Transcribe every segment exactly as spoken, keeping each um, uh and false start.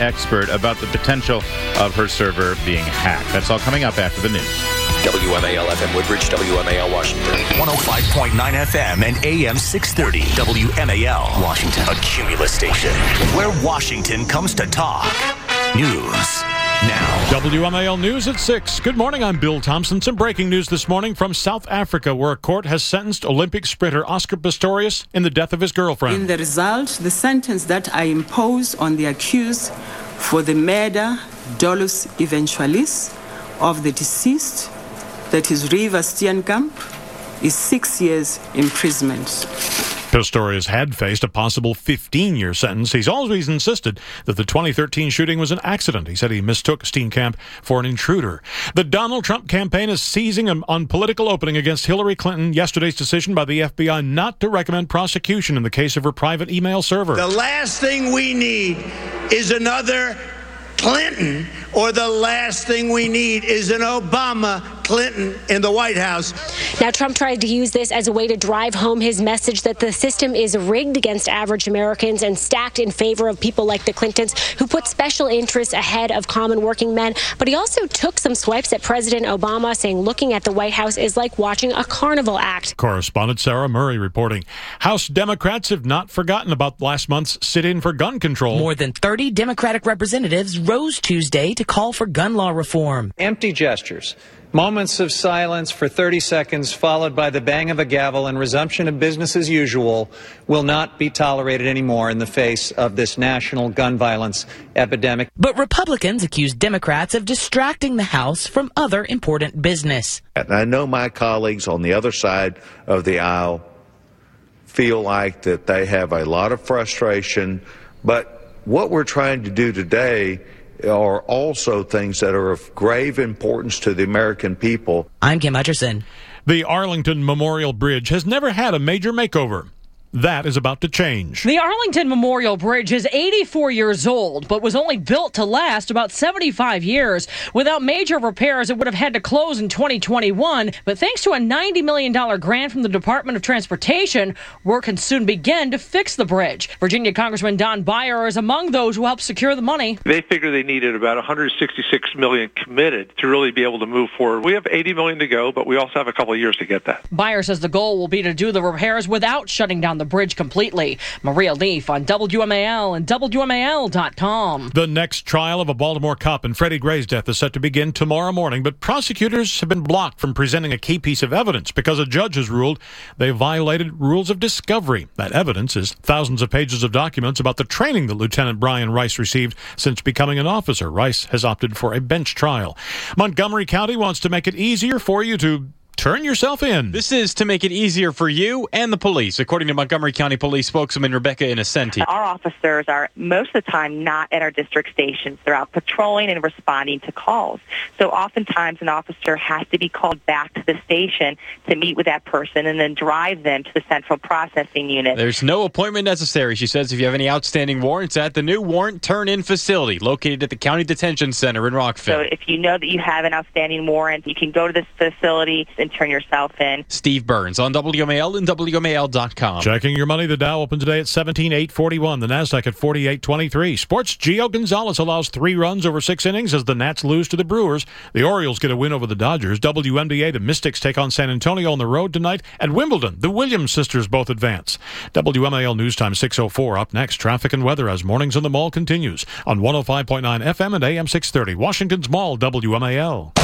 expert about the potential of her server being hacked. That's all coming up after the news. W M A L F M Woodbridge, W M A L Washington. one oh five point nine F M and A M six thirty. W M A L Washington. A Cumulus station where Washington comes to talk. News now. W M A L News at six. Good morning, I'm Bill Thompson. Some breaking news this morning from South Africa, where a court has sentenced Olympic sprinter Oscar Pistorius in the death of his girlfriend. In the result, the sentence that I impose on the accused for the murder, dolus eventualis, of the deceased, that is Reeva Steenkamp, is six years imprisonment. Pistorius had faced a possible fifteen-year sentence. He's always insisted that the twenty thirteen shooting was an accident. He said he mistook Steenkamp for an intruder. The Donald Trump campaign is seizing on political opening against Hillary Clinton. Yesterday's decision by the F B I not to recommend prosecution in the case of her private email server. The last thing we need is another Clinton, or the last thing we need is an Obama Clinton in the White House. Now, Trump tried to use this as a way to drive home his message that the system is rigged against average Americans and stacked in favor of people like the Clintons, who put special interests ahead of common working men. But he also took some swipes at President Obama, saying looking at the White House is like watching a carnival act. Correspondent Sarah Murray reporting. House Democrats have not forgotten about last month's sit-in for gun control. More than thirty Democratic representatives rose Tuesday to call for gun law reform. Empty gestures, moments of silence for thirty seconds followed by the bang of a gavel and resumption of business as usual will not be tolerated anymore in the face of this national gun violence epidemic. But Republicans accuse Democrats of distracting the House from other important business. And I know my colleagues on the other side of the aisle feel like that they have a lot of frustration, but what we're trying to do today are also things that are of grave importance to the American people. I'm Kim Hutcherson. The Arlington Memorial Bridge has never had a major makeover. That is about to change. The Arlington Memorial Bridge is eighty-four years old, but was only built to last about seventy-five years. Without major repairs, it would have had to close in twenty twenty-one. But thanks to a ninety million dollars grant from the Department of Transportation, work can soon begin to fix the bridge. Virginia Congressman Don Beyer is among those who helped secure the money. They figure they needed about one hundred sixty-six million dollars committed to really be able to move forward. We have eighty million dollars to go, but we also have a couple of years to get that. Beyer says the goal will be to do the repairs without shutting down the bridge completely. Maria Leaf on W M A L and W M A L dot com. The next trial of a Baltimore cop in Freddie Gray's death is set to begin tomorrow morning, but prosecutors have been blocked from presenting a key piece of evidence because a judge has ruled they violated rules of discovery. That evidence is thousands of pages of documents about the training that Lieutenant Brian Rice received since becoming an officer. Rice has opted for a bench trial. Montgomery County wants to make it easier for you to turn yourself in. This is to make it easier for you and the police, according to Montgomery County Police spokeswoman Rebecca Innocenti. Our officers are most of the time not at our district stations. They're out patrolling and responding to calls. So oftentimes an officer has to be called back to the station to meet with that person and then drive them to the central processing unit. There's no appointment necessary, she says, if you have any outstanding warrants at the new warrant turn-in facility located at the County Detention Center in Rockville. So if you know that you have an outstanding warrant, you can go to this facility and turn yourself in. Steve Burns on W M A L and W M A L dot com. Checking your money, the Dow opened today at seventeen eight forty-one, the NASDAQ at forty-eight twenty-three. Sports, Gio Gonzalez allows three runs over six innings as the Nats lose to the Brewers. The Orioles get a win over the Dodgers. W N B A, the Mystics take on San Antonio on the road tonight. At Wimbledon, the Williams sisters both advance. W M A L News Time six oh four. Up next, traffic and weather as Mornings in the Mall continues on one oh five point nine F M and A M six thirty. Washington's Mall, W M A L.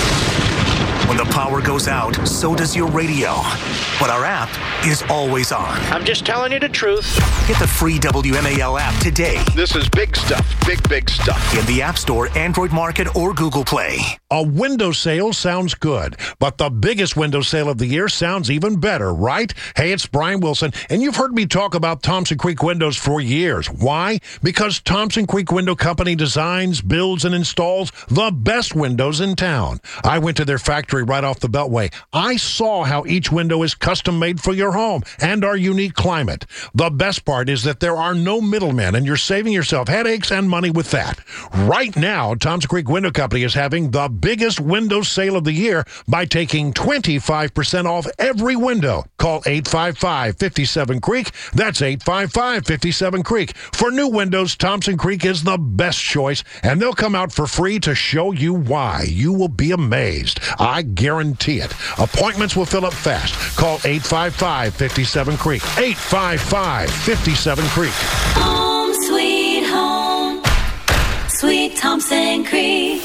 When the power goes out, so does your radio. But our app is always on. I'm just telling you the truth. Get the free W M A L app today. This is big stuff. Big, big stuff. In the App Store, Android Market, or Google Play. A window sale sounds good, but the biggest window sale of the year sounds even better, right? Hey, it's Brian Wilson, and you've heard me talk about Thompson Creek Windows for years. Why? Because Thompson Creek Window Company designs, builds, and installs the best windows in town. I went to their factory factory right off the Beltway. I saw how each window is custom made for your home and our unique climate. The best part is that there are no middlemen, and you're saving yourself headaches and money with that. Right now, Thompson Creek Window Company is having the biggest window sale of the year by taking twenty-five percent off every window. Call eight five five, five seven, creek. That's eight five five, five seven, creek. For new windows, Thompson Creek is the best choice, and they'll come out for free to show you why. You will be amazed. I guarantee it. Appointments will fill up fast. Call eight five five, five seven, creek. eight five five, five seven, creek. Home sweet home, sweet Thompson Creek.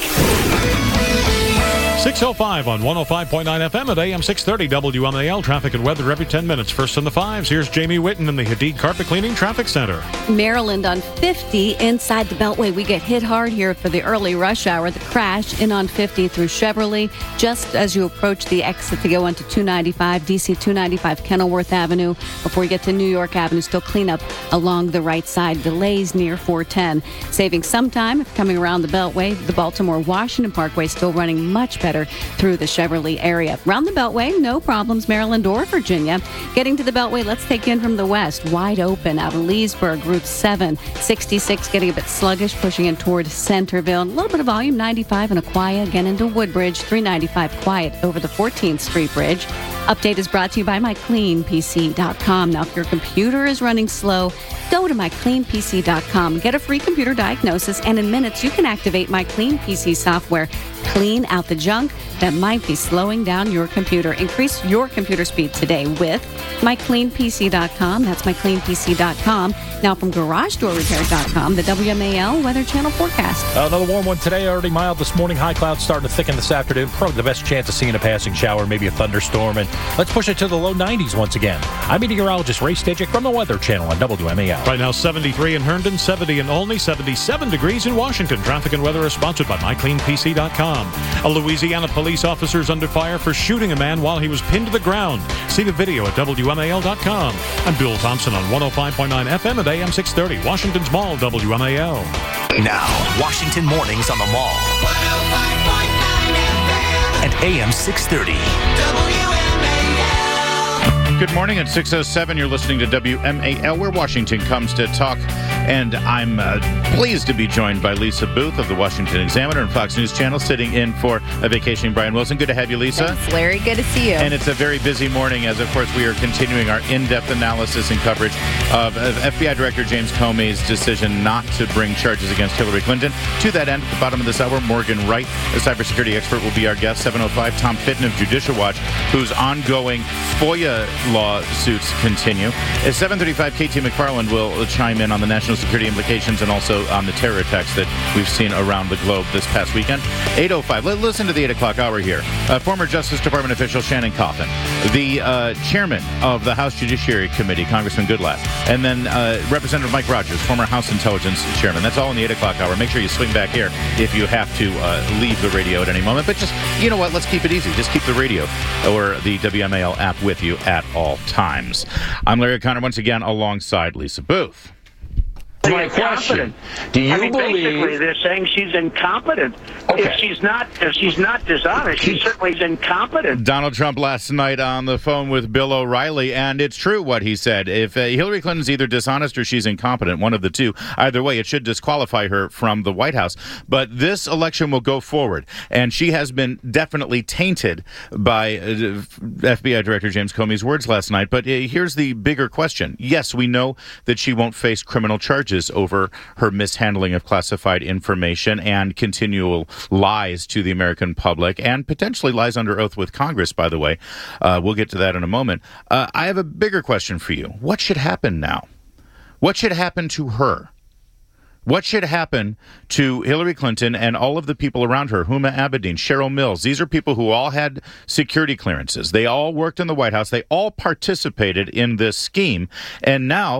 six oh five on one oh five point nine F M at A M six thirty W M A L. Traffic and weather every ten minutes. First in the fives, here's Jamie Whitten in the Hadid Carpet Cleaning Traffic Center. Maryland on fifty inside the Beltway. We get hit hard here for the early rush hour. The crash in on fifty through Cheverly. Just as you approach the exit to go onto two ninety-five, D C two ninety-five, Kenilworth Avenue. Before you get to New York Avenue, still clean up along the right side. Delays near four ten. Saving some time if coming around the Beltway. The Baltimore-Washington Parkway still running much better through the Cheverly area. Around the Beltway, no problems, Maryland or Virginia. Getting to the Beltway, let's take in from the west. Wide open out of Leesburg, Route seven. sixty-six getting a bit sluggish, pushing in toward Centerville. A little bit of volume, ninety-five and Aquia, again into Woodbridge. three ninety-five quiet over the fourteenth Street Bridge. Update is brought to you by my clean P C dot com. Now, if your computer is running slow, go to my clean P C dot com. Get a free computer diagnosis, and in minutes, you can activate My Clean P C software. Clean out the junk that might be slowing down your computer. Increase your computer speed today with my clean P C dot com. That's my clean P C dot com. Now from garage door repair dot com, the W M A L Weather Channel forecast. Another warm one today, already mild this morning. High clouds starting to thicken this afternoon. Probably the best chance of seeing a passing shower, maybe a thunderstorm. And let's push it to the low nineties once again. I'm meteorologist Ray Stajic from the Weather Channel on W M A L. Right now, seventy-three in Herndon, seventy in Olney, seventy-seven degrees in Washington. Traffic and weather is sponsored by my clean P C dot com. A Louisiana police officer is under fire for shooting a man while he was pinned to the ground. See the video at W M A L dot com. I'm Bill Thompson on one oh five point nine F M at A M six thirty. Washington's Mall, W M A L. Now, Washington Mornings on the Mall. one oh five point nine F M. At A M six thirty. W M A L. Good morning at six oh seven. You're listening to W M A L, where Washington comes to talk. And I'm uh, pleased to be joined by Lisa Booth of the Washington Examiner and Fox News Channel, sitting in for a vacationing Brian Wilson. Good to have you, Lisa. Thanks, Larry. Good to see you. And it's a very busy morning as, of course, we are continuing our in-depth analysis and coverage of, of F B I Director James Comey's decision not to bring charges against Hillary Clinton. To that end, at the bottom of this hour, Morgan Wright, a cybersecurity expert, will be our guest. seven oh five, Tom Fitton of Judicial Watch, whose ongoing FOIA lawsuits continue. At seven thirty-five, K T McFarland will chime in on the national security implications and also on the terror attacks that we've seen around the globe this past weekend. eight oh five, let, listen to the eight o'clock hour here. Uh, former Justice Department official Shannon Coffin, the uh, chairman of the House Judiciary Committee, Congressman Goodlatte, and then uh, Representative Mike Rogers, former House Intelligence Chairman. That's all in the eight o'clock hour. Make sure you swing back here if you have to uh, leave the radio at any moment. But just, you know what, let's keep it easy. Just keep the radio or the W M A L app with you at all times. I'm Larry O'Connor, once again, alongside Lisa Booth. My question: do you I mean, believe basically they're saying she's incompetent? Okay. If she's not, if she's not dishonest, she certainly is incompetent. Donald Trump last night on the phone with Bill O'Reilly, and it's true what he said. If uh, Hillary Clinton's either dishonest or she's incompetent, one of the two, either way, it should disqualify her from the White House. But this election will go forward, and she has been definitely tainted by uh, F B I Director James Comey's words last night. But uh, here's the bigger question. Yes, we know that she won't face criminal charges over her mishandling of classified information and continual lies to the American public, and potentially lies under oath with Congress, by the way. Uh, we'll get to that in a moment. Uh, I have a bigger question for you. What should happen now? What should happen to her? What should happen to Hillary Clinton and all of the people around her? Huma Abedin, Cheryl Mills. These are people who all had security clearances. They all worked in the White House. They all participated in this scheme. And now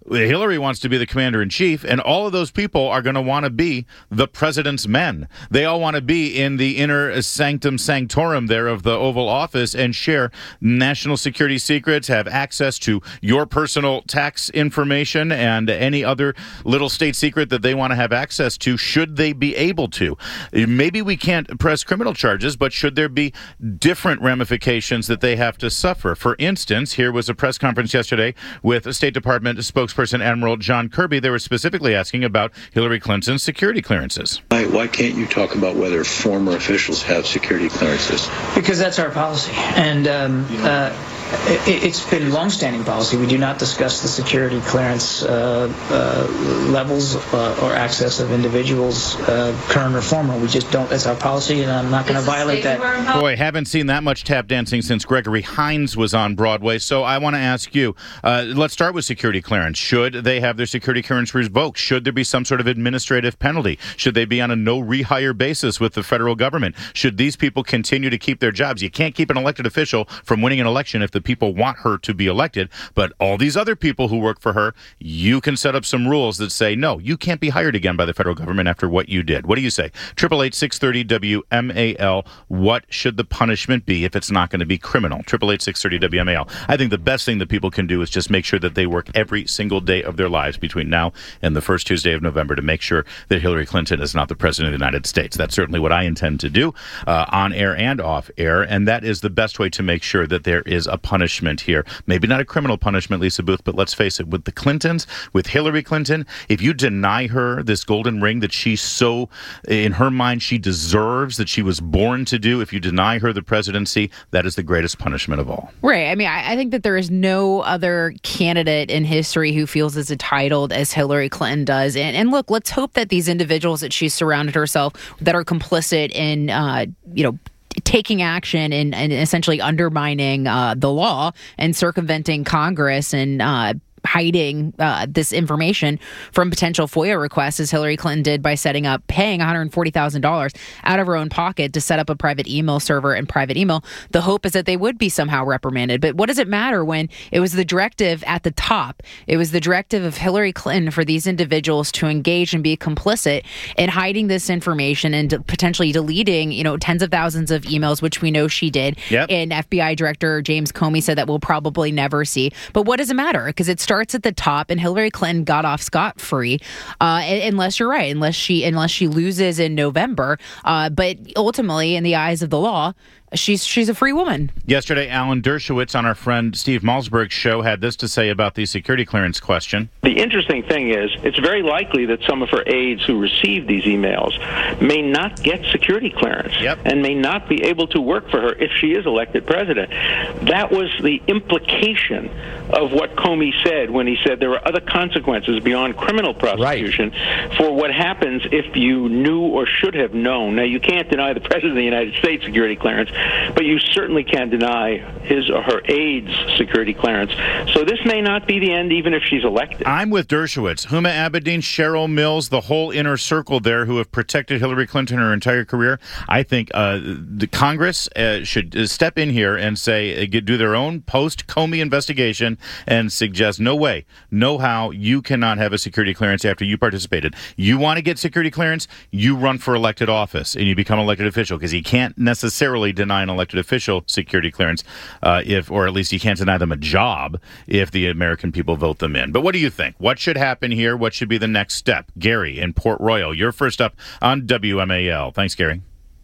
Hillary wants to be the commander-in-chief, and all of those people are going to want to be the president's men. They all want to be in the inner sanctum sanctorum there of the Oval Office and share national security secrets, have access to your personal tax information and any other little state secret that they want to have access to, should they be able to. Maybe we can't press criminal charges, but should there be different ramifications that they have to suffer? For instance, here was a press conference yesterday with State Department spokesperson Person Admiral John Kirby. They were specifically asking about Hillary Clinton's security clearances. Why, why can't you talk about whether former officials have security clearances? Because that's our policy. And um, uh, it, it's been longstanding policy. We do not discuss the security clearance uh, uh, levels uh, or access of individuals, uh, current or former. We just don't. That's our policy, and I'm not going to violate that. Boy, haven't seen that much tap dancing since Gregory Hines was on Broadway. So I want to ask you, uh, let's start with security clearance. Should they have their security clearance revoked? Should there be some sort of administrative penalty? Should they be on a no rehire basis with the federal government? Should these people continue to keep their jobs? You can't keep an elected official from winning an election if the people want her to be elected. But all these other people who work for her, you can set up some rules that say, no, you can't be hired again by the federal government after what you did. What do you say? eight eight eight, six thirty, W M A L. What should the punishment be if it's not going to be criminal? eight eight eight, six thirty, W M A L. I think the best thing that people can do is just make sure that they work every single day of their lives between now and the first Tuesday of November to make sure that Hillary Clinton is not the president of the United States. That's certainly what I intend to do uh, on air and off air, and that is the best way to make sure that there is a punishment here. Maybe not a criminal punishment, Lisa Booth, but let's face it, with the Clintons, with Hillary Clinton, if you deny her this golden ring that she so, in her mind, she deserves, that she was born to do, if you deny her the presidency, that is the greatest punishment of all. Right. I mean, I, I think that there is no other candidate in history who feels as entitled as Hillary Clinton does. And, and look, let's hope that these individuals that she's surrounded herself that are complicit in, uh, you know, taking action and, and essentially undermining uh, the law and circumventing Congress and uh, hiding uh, this information from potential FOIA requests, as Hillary Clinton did by setting up, paying one hundred forty thousand dollars out of her own pocket to set up a private email server and private email. The hope is that they would be somehow reprimanded. But what does it matter when it was the directive at the top? It was the directive of Hillary Clinton for these individuals to engage and be complicit in hiding this information and potentially deleting, you know, tens of thousands of emails, which we know she did. Yep. And F B I Director James Comey said that we'll probably never see. But what does it matter? Because it starts at the top, and Hillary Clinton got off scot-free, uh, unless you're right, unless she unless she loses in November. Uh, but ultimately, in the eyes of the law, she's she's a free woman. Yesterday, Alan Dershowitz on our friend Steve Malzberg's show had this to say about the security clearance question. The interesting thing is, it's very likely that some of her aides who received these emails may not get security clearance yep. and may not be able to work for her if she is elected president. That was the implication of what Comey said when he said there are other consequences beyond criminal prosecution right. for what happens if you knew or should have known. Now, you can't deny the president of the United States security clearance, but you certainly can deny his or her aide's security clearance. So this may not be the end, even if she's elected. I'm with Dershowitz. Huma Abedin, Cheryl Mills, the whole inner circle there who have protected Hillary Clinton her entire career. I think uh, the Congress uh, should uh, step in here and say, uh, do their own post-Comey investigation and suggest, no way, no how, you cannot have a security clearance after you participated. You want to get security clearance, you run for elected office and you become elected official, because you can't necessarily deny an elected official security clearance, uh, if, or at least you can't deny them a job if the American people vote them in. But what do you think? What should happen here? What should be the next step? Gary in Port Royal, you're first up on W M A L. Thanks, Gary.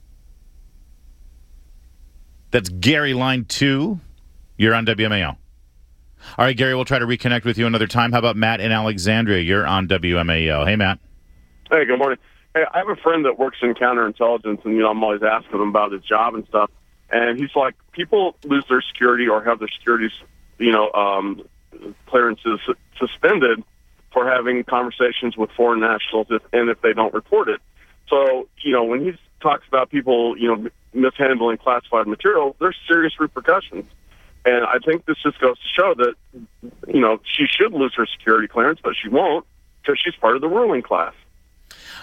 That's Gary, line two. You're on W M A L. All right, Gary, we'll try to reconnect with you another time. How about Matt in Alexandria? You're on W M A L. Hey, Matt. Hey, good morning. Hey, I have a friend that works in counterintelligence, and you know, I'm always asking him about his job and stuff. And he's like, people lose their security or have their security, you know, um, clearances suspended for having conversations with foreign nationals, if, and if they don't report it. So, you know, when he talks about people, you know, mishandling classified material, there's serious repercussions. And I think this just goes to show that, you know, she should lose her security clearance, but she won't because she's part of the ruling class.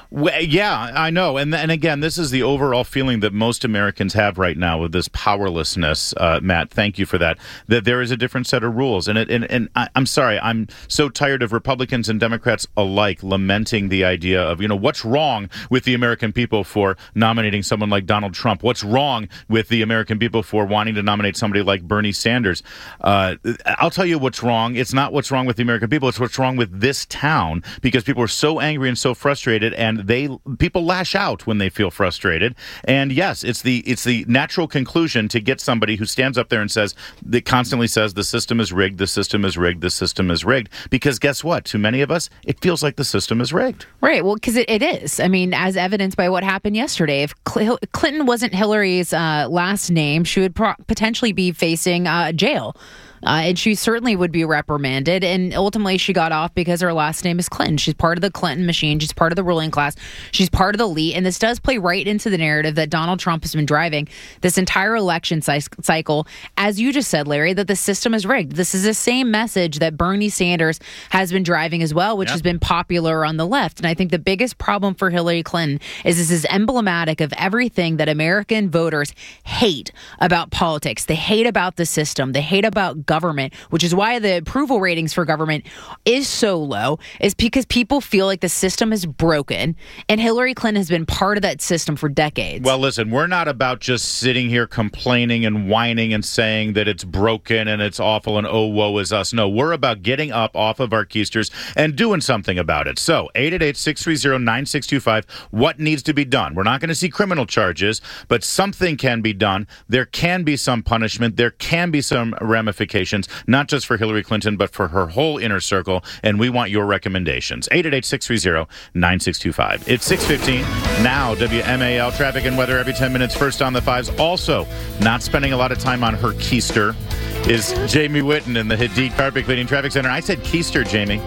Well, yeah, I know. And and again, this is the overall feeling that most Americans have right now with this powerlessness, uh, Matt. Thank you for that, that there is a different set of rules. And, it, and, and I, I'm sorry, I'm so tired of Republicans and Democrats alike lamenting the idea of, you know, what's wrong with the American people for nominating someone like Donald Trump? What's wrong with the American people for wanting to nominate somebody like Bernie Sanders? Uh, I'll tell you what's wrong. It's not what's wrong with the American people. It's what's wrong with this town, because people are so angry and so frustrated, and they people lash out when they feel frustrated. And yes, it's the it's the natural conclusion to get somebody who stands up there and says, that constantly says the system is rigged, the system is rigged, the system is rigged. Because guess what? To many of us, it feels like the system is rigged. Right. Well, because it, it is. I mean, as evidenced by what happened yesterday. If Cl- Clinton wasn't Hillary's uh, last name, she would pro- potentially be facing uh, jail. Uh, and she certainly would be reprimanded. And ultimately, she got off because her last name is Clinton. She's part of the Clinton machine. She's part of the ruling class. She's part of the elite. And this does play right into the narrative that Donald Trump has been driving this entire election cy- cycle. As you just said, Larry, that the system is rigged. This is the same message that Bernie Sanders has been driving as well, which yep. has been popular on the left. And I think the biggest problem for Hillary Clinton is this is emblematic of everything that American voters hate about politics. They hate about the system. They hate about government, which is why the approval ratings for government is so low, is because people feel like the system is broken, and Hillary Clinton has been part of that system for decades. Well, listen, we're not about just sitting here complaining and whining and saying that it's broken and it's awful and oh, woe is us. No, we're about getting up off of our keisters and doing something about it. So, eight eight eight, six three zero, nine six two five, what needs to be done? We're not going to see criminal charges, but something can be done. There can be some punishment. There can be some ramifications. Not just for Hillary Clinton, but for her whole inner circle, and we want your recommendations. eight eight eight, six three zero, nine six two five. It's six fifteen. Now, W M A L traffic and weather every ten minutes, first on the fives. Also, not spending a lot of time on her keister is Jamie Whitten in the Hadid Carpet Cleaning Traffic Center. I said keister, Jamie.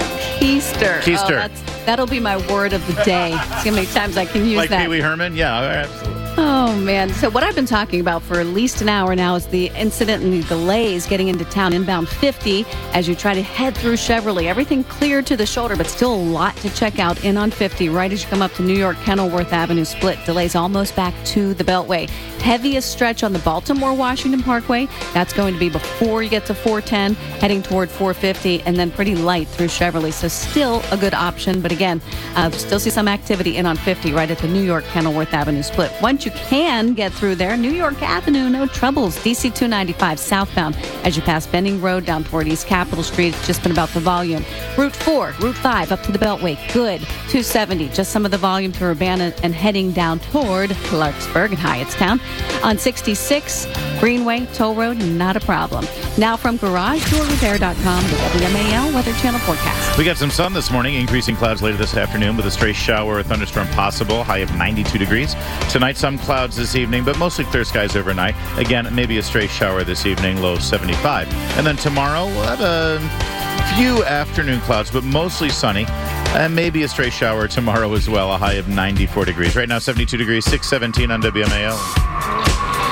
Keister. Keister. Oh, that's, that'll be my word of the day. See how many times I can use like that. Like Pee Wee Herman? Yeah, absolutely. Oh, man. So what I've been talking about for at least an hour now is the incident and the delays getting into town inbound fifty as you try to head through Chevrolet. Everything clear to the shoulder, but still a lot to check out in on fifty right as you come up to New York Kenilworth Avenue split. Delays almost back to the Beltway. Heaviest stretch on the Baltimore-Washington Parkway. That's going to be before you get to four ten, heading toward four fifty, and then pretty light through Chevrolet. So still a good option. But again, uh, still see some activity in on fifty right at the New York Kenilworth Avenue split. Once you can get through there, New York Avenue, no troubles. D C two ninety-five southbound as you pass Benning Road down toward East Capitol Street. It's just been about the volume. Route four, Route five up to the Beltway. Good. two seventy, just some of the volume through Urbana and heading down toward Clarksburg and Hyattstown. On sixty-six, Greenway, Toll Road, not a problem. Now from garage door repair dot com, the W M A L Weather Channel forecast. We got some sun this morning, increasing clouds later this afternoon with a stray shower or thunderstorm possible, high of ninety-two degrees. Tonight, some clouds this evening, but mostly clear skies overnight. Again, maybe a stray shower this evening, low seventy-five. And then tomorrow, we'll have a few afternoon clouds, but mostly sunny. And maybe a stray shower tomorrow as well, a high of ninety-four degrees. Right now, seventy-two degrees, six seventeen on W M A L.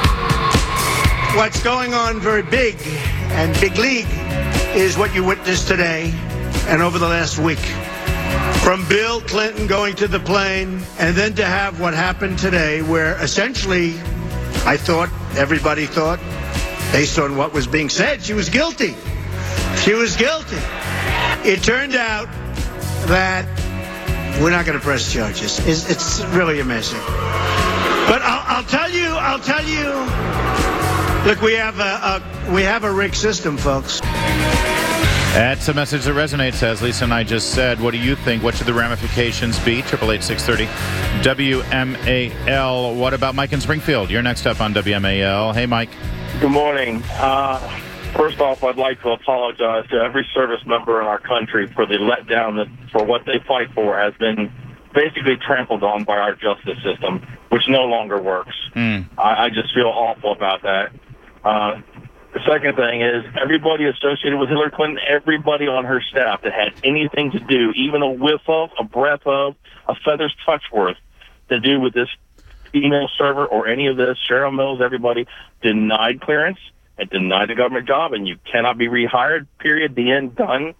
What's going on very big and big league is what you witnessed today and over the last week. From Bill Clinton going to the plane, and then to have what happened today, where essentially, I thought, everybody thought, based on what was being said, she was guilty. She was guilty. It turned out that we're not going to press charges. It's, it's really amazing. But I'll, I'll tell you, I'll tell you, look, we have a, a we have a rigged system, folks. That's a message that resonates, as Lisa and I just said. What do you think? What should the ramifications be? Triple eight six thirty W M A L. What about Mike in Springfield? You're next up on W M A L. Hey, Mike. Good morning. Uh, first off, I'd like to apologize to every service member in our country for the letdown that for what they fight for has been basically trampled on by our justice system, which no longer works. Mm. I, I just feel awful about that. Uh, the second thing is everybody associated with Hillary Clinton, everybody on her staff that had anything to do, even a whiff of, a breath of, a feather's touch worth to do with this email server or any of this, Cheryl Mills, everybody denied clearance and denied the government job, and you cannot be rehired, period, the end, done.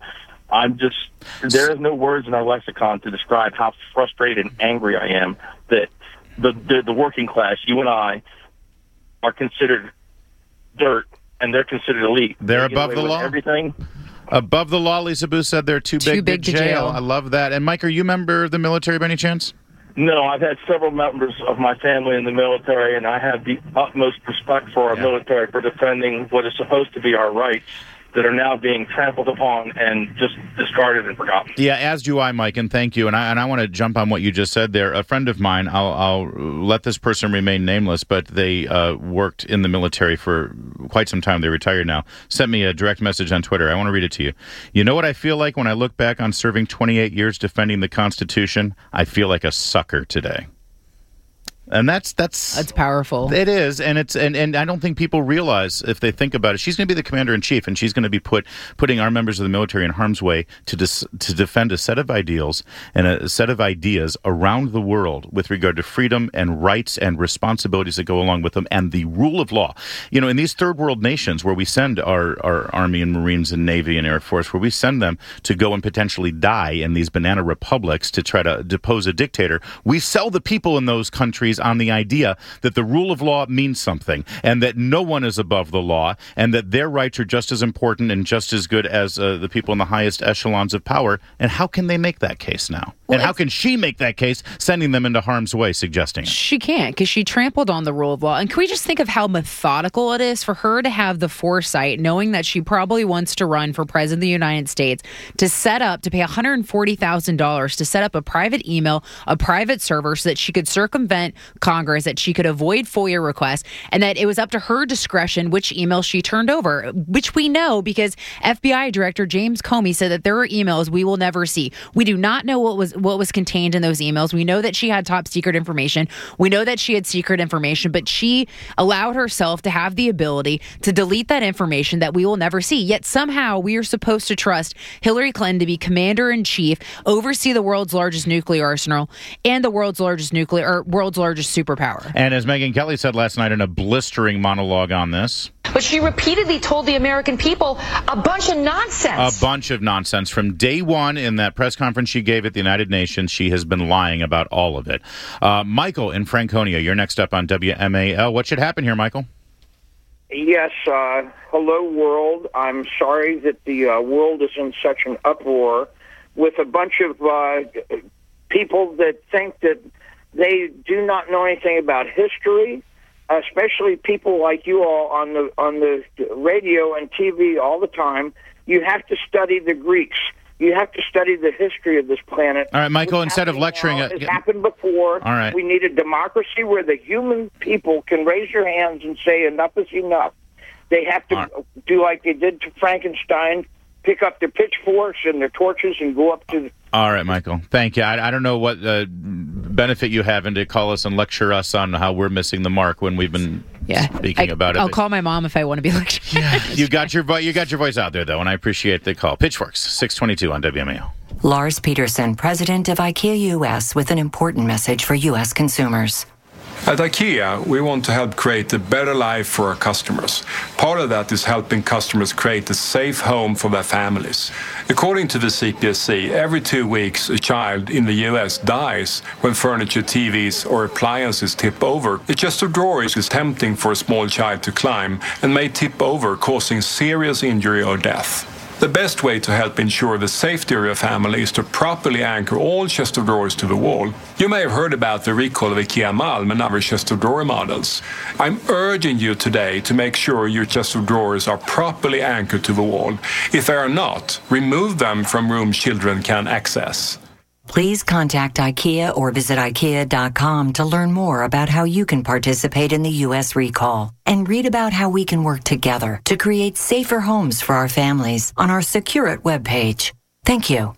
I'm just, there is no words in our lexicon to describe how frustrated and angry I am that the, the, the working class, you and I, are considered dirt, and they're considered elite. They're They get above away the with law? Everything. Above the law, Lisa Booth said they're too, Too big, big to to jail. jail. I love that. And Mike, are you a member of the military by any chance? No, I've had several members of my family in the military, and I have the utmost respect for our Yeah. military for defending what is supposed to be our rights that are now being trampled upon and just discarded and forgotten. Yeah, as do I, Mike, and thank you. And I and I want to jump on what you just said there. A friend of mine, I'll, I'll let this person remain nameless, but they uh, worked in the military for quite some time. They're retired now. Sent me a direct message on Twitter. I want to read it to you. You know what I feel like when I look back on serving twenty-eight years defending the Constitution? I feel like a sucker today. And that's that's That's powerful. It is, and it's and, and I don't think people realize if they think about it. She's going to be the commander in chief, and she's going to be put putting our members of the military in harm's way to dis, to defend a set of ideals and a set of ideas around the world with regard to freedom and rights and responsibilities that go along with them, and the rule of law. You know, in these third world nations where we send our our Army and Marines and Navy and Air Force, where we send them to go and potentially die in these banana republics to try to depose a dictator, we sell the people in those countries on the idea that the rule of law means something and that no one is above the law and that their rights are just as important and just as good as uh, the people in the highest echelons of power. And how can they make that case now? Well, and how can she make that case, sending them into harm's way, suggesting it? She can't because she trampled on the rule of law. And can we just think of how methodical it is for her to have the foresight, knowing that she probably wants to run for president of the United States, to set up, to pay one hundred forty thousand dollars to set up a private email, a private server so that she could circumvent Congress, that she could avoid FOIA requests, and that it was up to her discretion which email she turned over, which we know because F B I Director James Comey said that there are emails we will never see. We do not know what was what was contained in those emails. We know that she had top secret information. We know that she had secret information, but she allowed herself to have the ability to delete that information that we will never see. Yet somehow we are supposed to trust Hillary Clinton to be commander-in-chief, oversee the world's largest nuclear arsenal and the world's largest nuclear or world's largest superpower. And as Megyn Kelly said last night in a blistering monologue on this, but she repeatedly told the American people a bunch of nonsense. A bunch of nonsense. From day one in that press conference she gave at the United Nations, she has been lying about all of it. Uh, Michael in Franconia, you're next up on W M A L. What should happen here, Michael? Yes, uh, hello, world. I'm sorry that the uh, world is in such an uproar with a bunch of uh, people that think that they do not know anything about history, especially people like you all on the on the radio and T V all the time. You have to study the Greeks. You have to study the history of this planet. All right, Michael, What's instead of lecturing... Now, it it's happened before. All right. We need a democracy where the human people can raise their hands and say enough is enough. They have to right. do like they did to Frankenstein, pick up their pitchforks and their torches and go up to... The- All right, Michael. Thank you. I, I don't know what uh, benefit you have in to call us and lecture us on how we're missing the mark when we've been yeah, speaking I, about it. I'll call my mom if I want to be lectured. Yeah, you got your vo- you got your voice out there, though, and I appreciate the call. Pitchforks, six twenty-two on W M A L. Lars Peterson, president of IKEA U S, with an important message for U S consumers. At IKEA, we want to help create a better life for our customers. Part of that is helping customers create a safe home for their families. According to the C P S C, every two weeks a child in the U S dies when furniture, T Vs, or appliances tip over. A chest of drawers is tempting for a small child to climb and may tip over, causing serious injury or death. The best way to help ensure the safety of your family is to properly anchor all chest of drawers to the wall. You may have heard about the recall of IKEA Malm and other chest of drawer models. I'm urging you today to make sure your chest of drawers are properly anchored to the wall. If they are not, remove them from rooms children can access. Please contact IKEA or visit IKEA dot com to learn more about how you can participate in the U S recall and read about how we can work together to create safer homes for our families on our Secure It webpage. Thank you.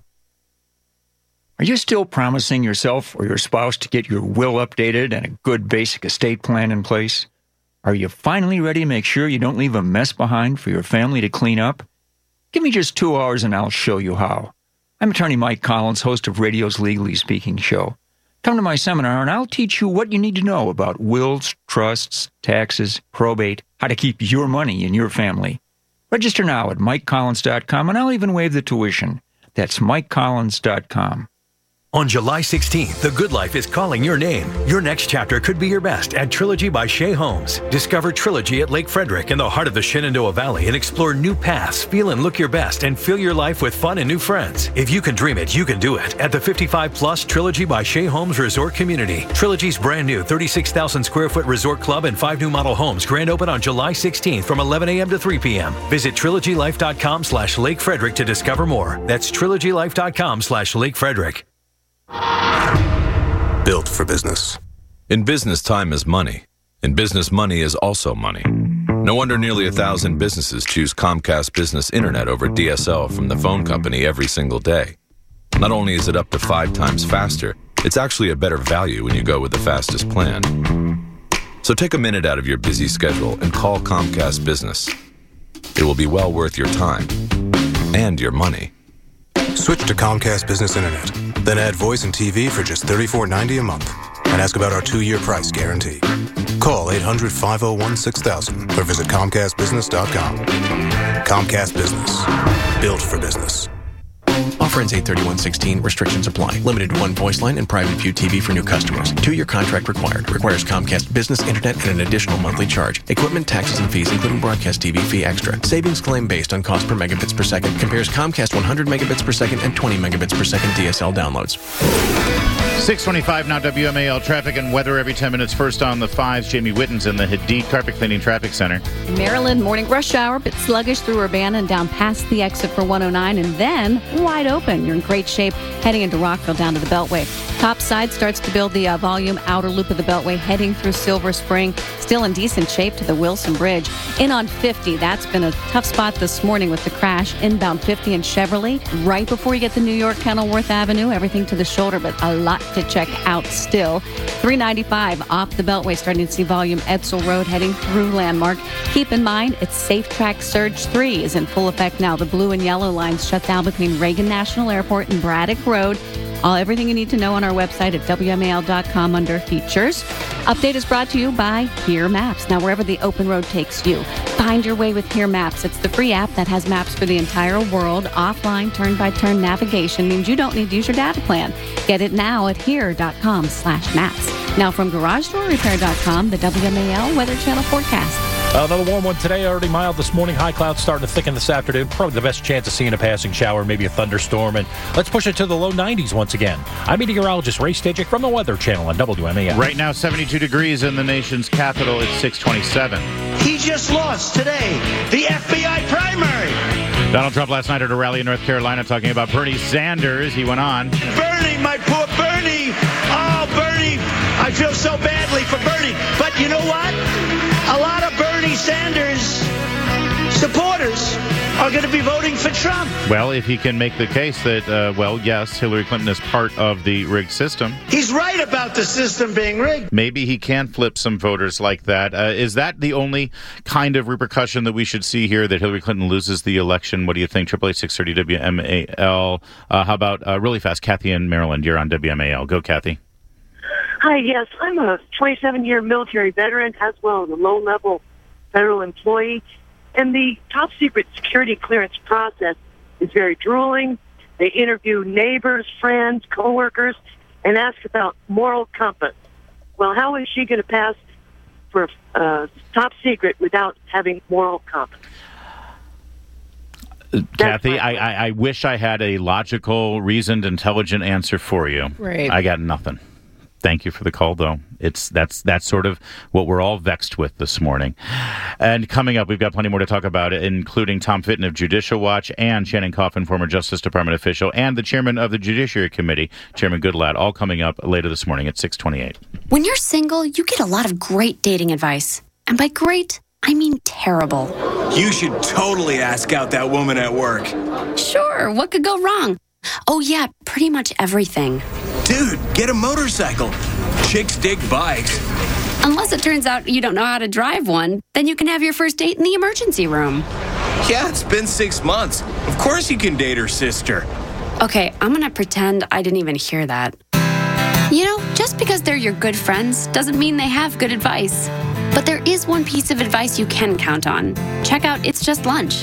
Are you still promising yourself or your spouse to get your will updated and a good basic estate plan in place? Are you finally ready to make sure you don't leave a mess behind for your family to clean up? Give me just two hours and I'll show you how. I'm attorney Mike Collins, host of radio's Legally Speaking show. Come to my seminar and I'll teach you what you need to know about wills, trusts, taxes, probate, how to keep your money in your family. Register now at mike collins dot com and I'll even waive the tuition. That's mike collins dot com. On July sixteenth, The Good Life is calling your name. Your next chapter could be your best at Trilogy by Shea Homes. Discover Trilogy at Lake Frederick in the heart of the Shenandoah Valley and explore new paths, feel and look your best, and fill your life with fun and new friends. If you can dream it, you can do it at the fifty-five plus Trilogy by Shea Homes Resort Community. Trilogy's brand new thirty-six thousand square foot resort club and five new model homes grand open on July sixteenth from eleven a.m. to three p.m. Visit trilogy life dot com slash Lake Frederick to discover more. That's trilogy life dot com slash Lake Frederick. Built for business. In business, time is money. In business, money is also money. No wonder nearly a thousand businesses choose Comcast Business Internet over D S L from the phone company every single day. Not only is it up to five times faster, it's actually a better value when you go with the fastest plan. So take a minute out of your busy schedule and call Comcast Business. It will be well worth your time and your money. Switch to Comcast Business Internet. Then add voice and T V for just thirty-four ninety a month. And ask about our two-year price guarantee. Call eight hundred, five oh one, six thousand or visit comcast business dot com. Comcast Business. Built for business. Offer ends eight thirty-one sixteen. Restrictions apply. Limited to one voice line and private view T V for new customers. Two-year contract required. Requires Comcast Business Internet and an additional monthly charge. Equipment, taxes, and fees, including broadcast T V fee extra. Savings claim based on cost per megabits per second. Compares Comcast one hundred megabits per second and twenty megabits per second D S L downloads. six twenty-five now, W M A L traffic and weather every ten minutes. First on the fives, Jamie Witten's in the Hadid Carpet Cleaning Traffic Center. Maryland, morning rush hour, but sluggish through Urbana and down past the exit for one oh nine, and then wide open. You're in great shape heading into Rockville down to the Beltway. Top side starts to build the uh, volume outer loop of the Beltway heading through Silver Spring. Still in decent shape to the Wilson Bridge. In on fifty, that's been a tough spot this morning with the crash. Inbound fifty in Chevrolet. Right before you get to New York, Kenilworth Avenue, everything to the shoulder, but a lot to check out still. three ninety-five off the Beltway, starting to see volume Edsel Road heading through Landmark. Keep in mind, it's Safe Track Surge three is in full effect now. The blue and yellow lines shut down between Reagan National Airport and Braddock Road. All everything you need to know on our website at W M A L dot com under features. Update is brought to you by Here Maps. Now, wherever the open road takes you, find your way with Here Maps. It's the free app that has maps for the entire world. Offline, turn-by-turn navigation means you don't need to use your data plan. Get it now at here dot com slash maps. Now, from garage door repair dot com, the W M A L Weather Channel forecast. Uh, another warm one today, already mild this morning. High clouds starting to thicken this afternoon. Probably the best chance of seeing a passing shower, maybe a thunderstorm. And let's push it to the low nineties once again. I'm meteorologist Ray Stedgick from the Weather Channel on W M A L. Right now, seventy-two degrees in the nation's capital. It's six twenty-seven. He just lost today the F B I primary. Donald Trump last night at a rally in North Carolina talking about Bernie Sanders. He went on. Bernie, my poor Bernie. Oh, Bernie. I feel so badly for Bernie. But you know what? A lot of Bernie Sanders supporters are going to be voting for Trump. Well, if he can make the case that, uh, well, yes, Hillary Clinton is part of the rigged system. He's right about the system being rigged. Maybe he can flip some voters like that. Uh, is that the only kind of repercussion that we should see here, that Hillary Clinton loses the election? What do you think? Triple eight six thirty W M A L. Uh, how about uh, really fast, Kathy in Maryland? You're on W M A L. Go, Kathy. Hi, yes, I'm a twenty-seven-year military veteran as well as a low-level federal employee, and the top-secret security clearance process is very drooling. They interview neighbors, friends, coworkers, and ask about moral compass. Well, how is she going to pass for uh, top secret without having moral compass? Kathy, I, I, I wish I had a logical, reasoned, intelligent answer for you. Right. I got nothing. Thank you for the call, though. It's that's that's sort of what we're all vexed with this morning. And coming up, we've got plenty more to talk about, including Tom Fitton of Judicial Watch and Shannon Coffin, former Justice Department official, and the chairman of the Judiciary Committee, Chairman Goodlatte, all coming up later this morning at six twenty-eight. When you're single, you get a lot of great dating advice. And by great, I mean terrible. You should totally ask out that woman at work. Sure, what could go wrong? Oh, yeah, pretty much everything. Dude, get a motorcycle. Chicks dig bikes. Unless it turns out you don't know how to drive one, then you can have your first date in the emergency room. Yeah, it's been six months. Of course you can date her sister. Okay, I'm gonna pretend I didn't even hear that. You know, just because they're your good friends doesn't mean they have good advice. But there is one piece of advice you can count on. Check out It's Just Lunch.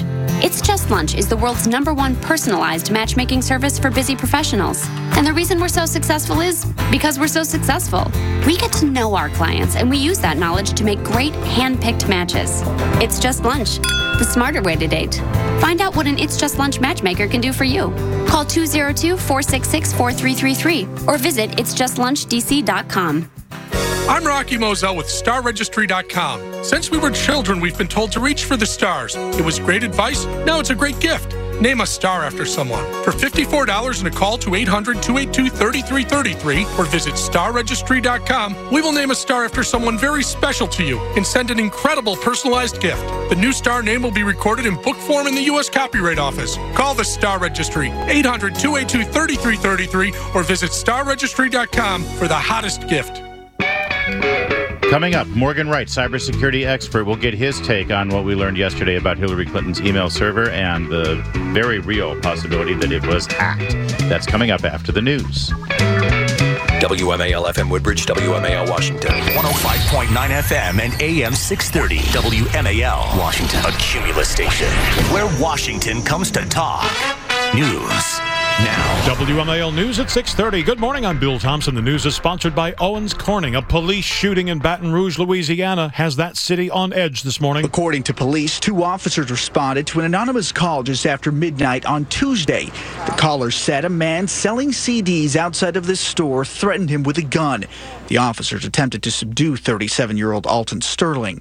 It's Just Lunch is the world's number one personalized matchmaking service for busy professionals. And the reason we're so successful is because we're so successful. We get to know our clients, and we use that knowledge to make great hand-picked matches. It's Just Lunch, the smarter way to date. Find out what an It's Just Lunch matchmaker can do for you. Call two oh two, four six six, four three three three or visit its just lunch d c dot com. I'm Rocky Moselle with Star Registry dot com. Since we were children, we've been told to reach for the stars. It was great advice. Now it's a great gift. Name a star after someone. For fifty-four dollars and a call to eight hundred, two eight two, three three three three or visit Star Registry dot com, we will name a star after someone very special to you and send an incredible personalized gift. The new star name will be recorded in book form in the U S Copyright Office. Call the Star Registry, eight hundred, two eight two, three three three three or visit Star Registry dot com for the hottest gift. Coming up, Morgan Wright, cybersecurity expert, will get his take on what we learned yesterday about Hillary Clinton's email server and the very real possibility that it was hacked. That's coming up after the news. W M A L F M Woodbridge, W M A L Washington. one oh five point nine F M and A M six thirty, W M A L Washington. A Cumulus station where Washington comes to talk. News now. W M A L News at six thirty. Good morning, I'm Bill Thompson. The news is sponsored by Owens Corning. A police shooting in Baton Rouge, Louisiana has that city on edge this morning. According to police, two officers responded to an anonymous call just after midnight on Tuesday. The caller said a man selling C Ds outside of this store threatened him with a gun. The officers attempted to subdue thirty-seven-year-old Alton Sterling.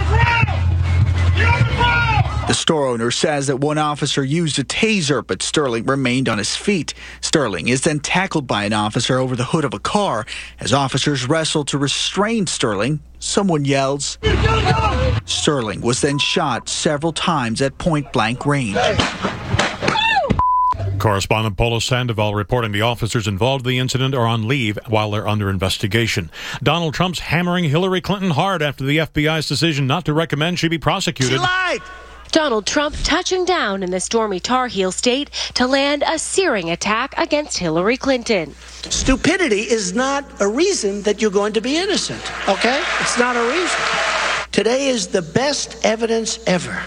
The store owner says that one officer used a taser, but Sterling remained on his feet. Sterling is then tackled by an officer over the hood of a car. As officers wrestle to restrain Sterling, someone yells. Sterling was then shot several times at point-blank range. Correspondent Polo Sandoval reporting the officers involved in the incident are on leave while they're under investigation. Donald Trump's hammering Hillary Clinton hard after the F B I's decision not to recommend she be prosecuted. She lied! Donald Trump touching down in the stormy Tar Heel state to land a searing attack against Hillary Clinton. Stupidity is not a reason that you're going to be innocent, okay? It's not a reason. Today is the best evidence ever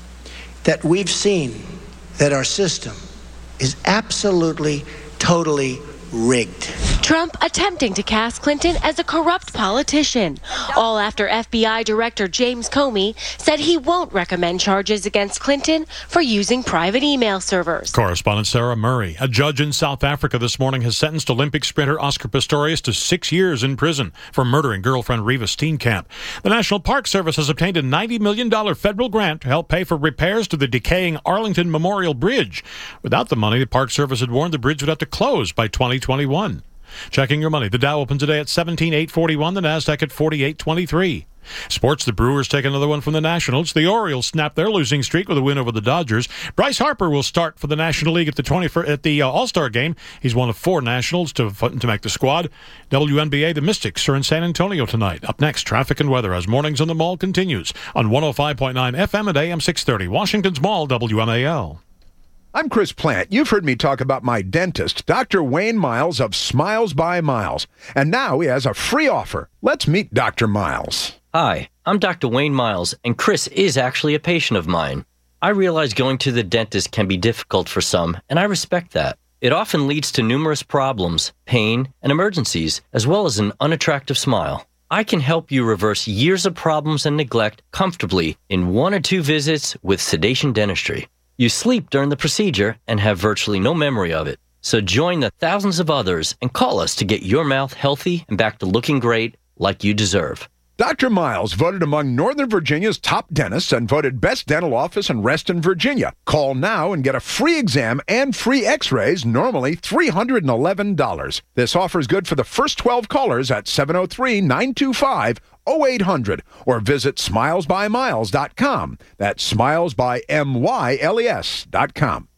that we've seen that our system is absolutely, totally rigged. Trump attempting to cast Clinton as a corrupt politician, all after F B I Director James Comey said he won't recommend charges against Clinton for using private email servers. Correspondent Sarah Murray. A judge in South Africa this morning has sentenced Olympic sprinter Oscar Pistorius to six years in prison for murdering girlfriend Reva Steenkamp. The National Park Service has obtained a ninety million dollars federal grant to help pay for repairs to the decaying Arlington Memorial Bridge. Without the money, the Park Service had warned the bridge would have to close by twenty twenty-one. Checking your money. The Dow opens today at seventeen eight forty-one, the Nasdaq at forty-eight twenty-three. Sports, the Brewers take another one from the Nationals. The Orioles snap their losing streak with a win over the Dodgers. Bryce Harper will start for the National League at the twenty-first at the uh, All-Star game. He's one of four Nationals to to make the squad. W N B A, the Mystics are in San Antonio tonight. Up next, traffic and weather as Mornings on the Mall continues on one oh five point nine F M and A M six thirty. Washington's Mall, W M A L. I'm Chris Plant. You've heard me talk about my dentist, Doctor Wayne Miles of Smiles by Miles. And now he has a free offer. Let's meet Doctor Miles. Hi, I'm Doctor Wayne Miles, and Chris is actually a patient of mine. I realize going to the dentist can be difficult for some, and I respect that. It often leads to numerous problems, pain, and emergencies, as well as an unattractive smile. I can help you reverse years of problems and neglect comfortably in one or two visits with sedation dentistry. You sleep during the procedure and have virtually no memory of it. So join the thousands of others and call us to get your mouth healthy and back to looking great like you deserve. Doctor Miles voted among Northern Virginia's top dentists and voted best dental office in Reston, Virginia. Call now and get a free exam and free x-rays, normally three hundred eleven dollars. This offer is good for the first twelve callers at seven oh three, nine two five, oh eight hundred or visit smiles by miles dot com. That's smiles by M Y L E S dot com.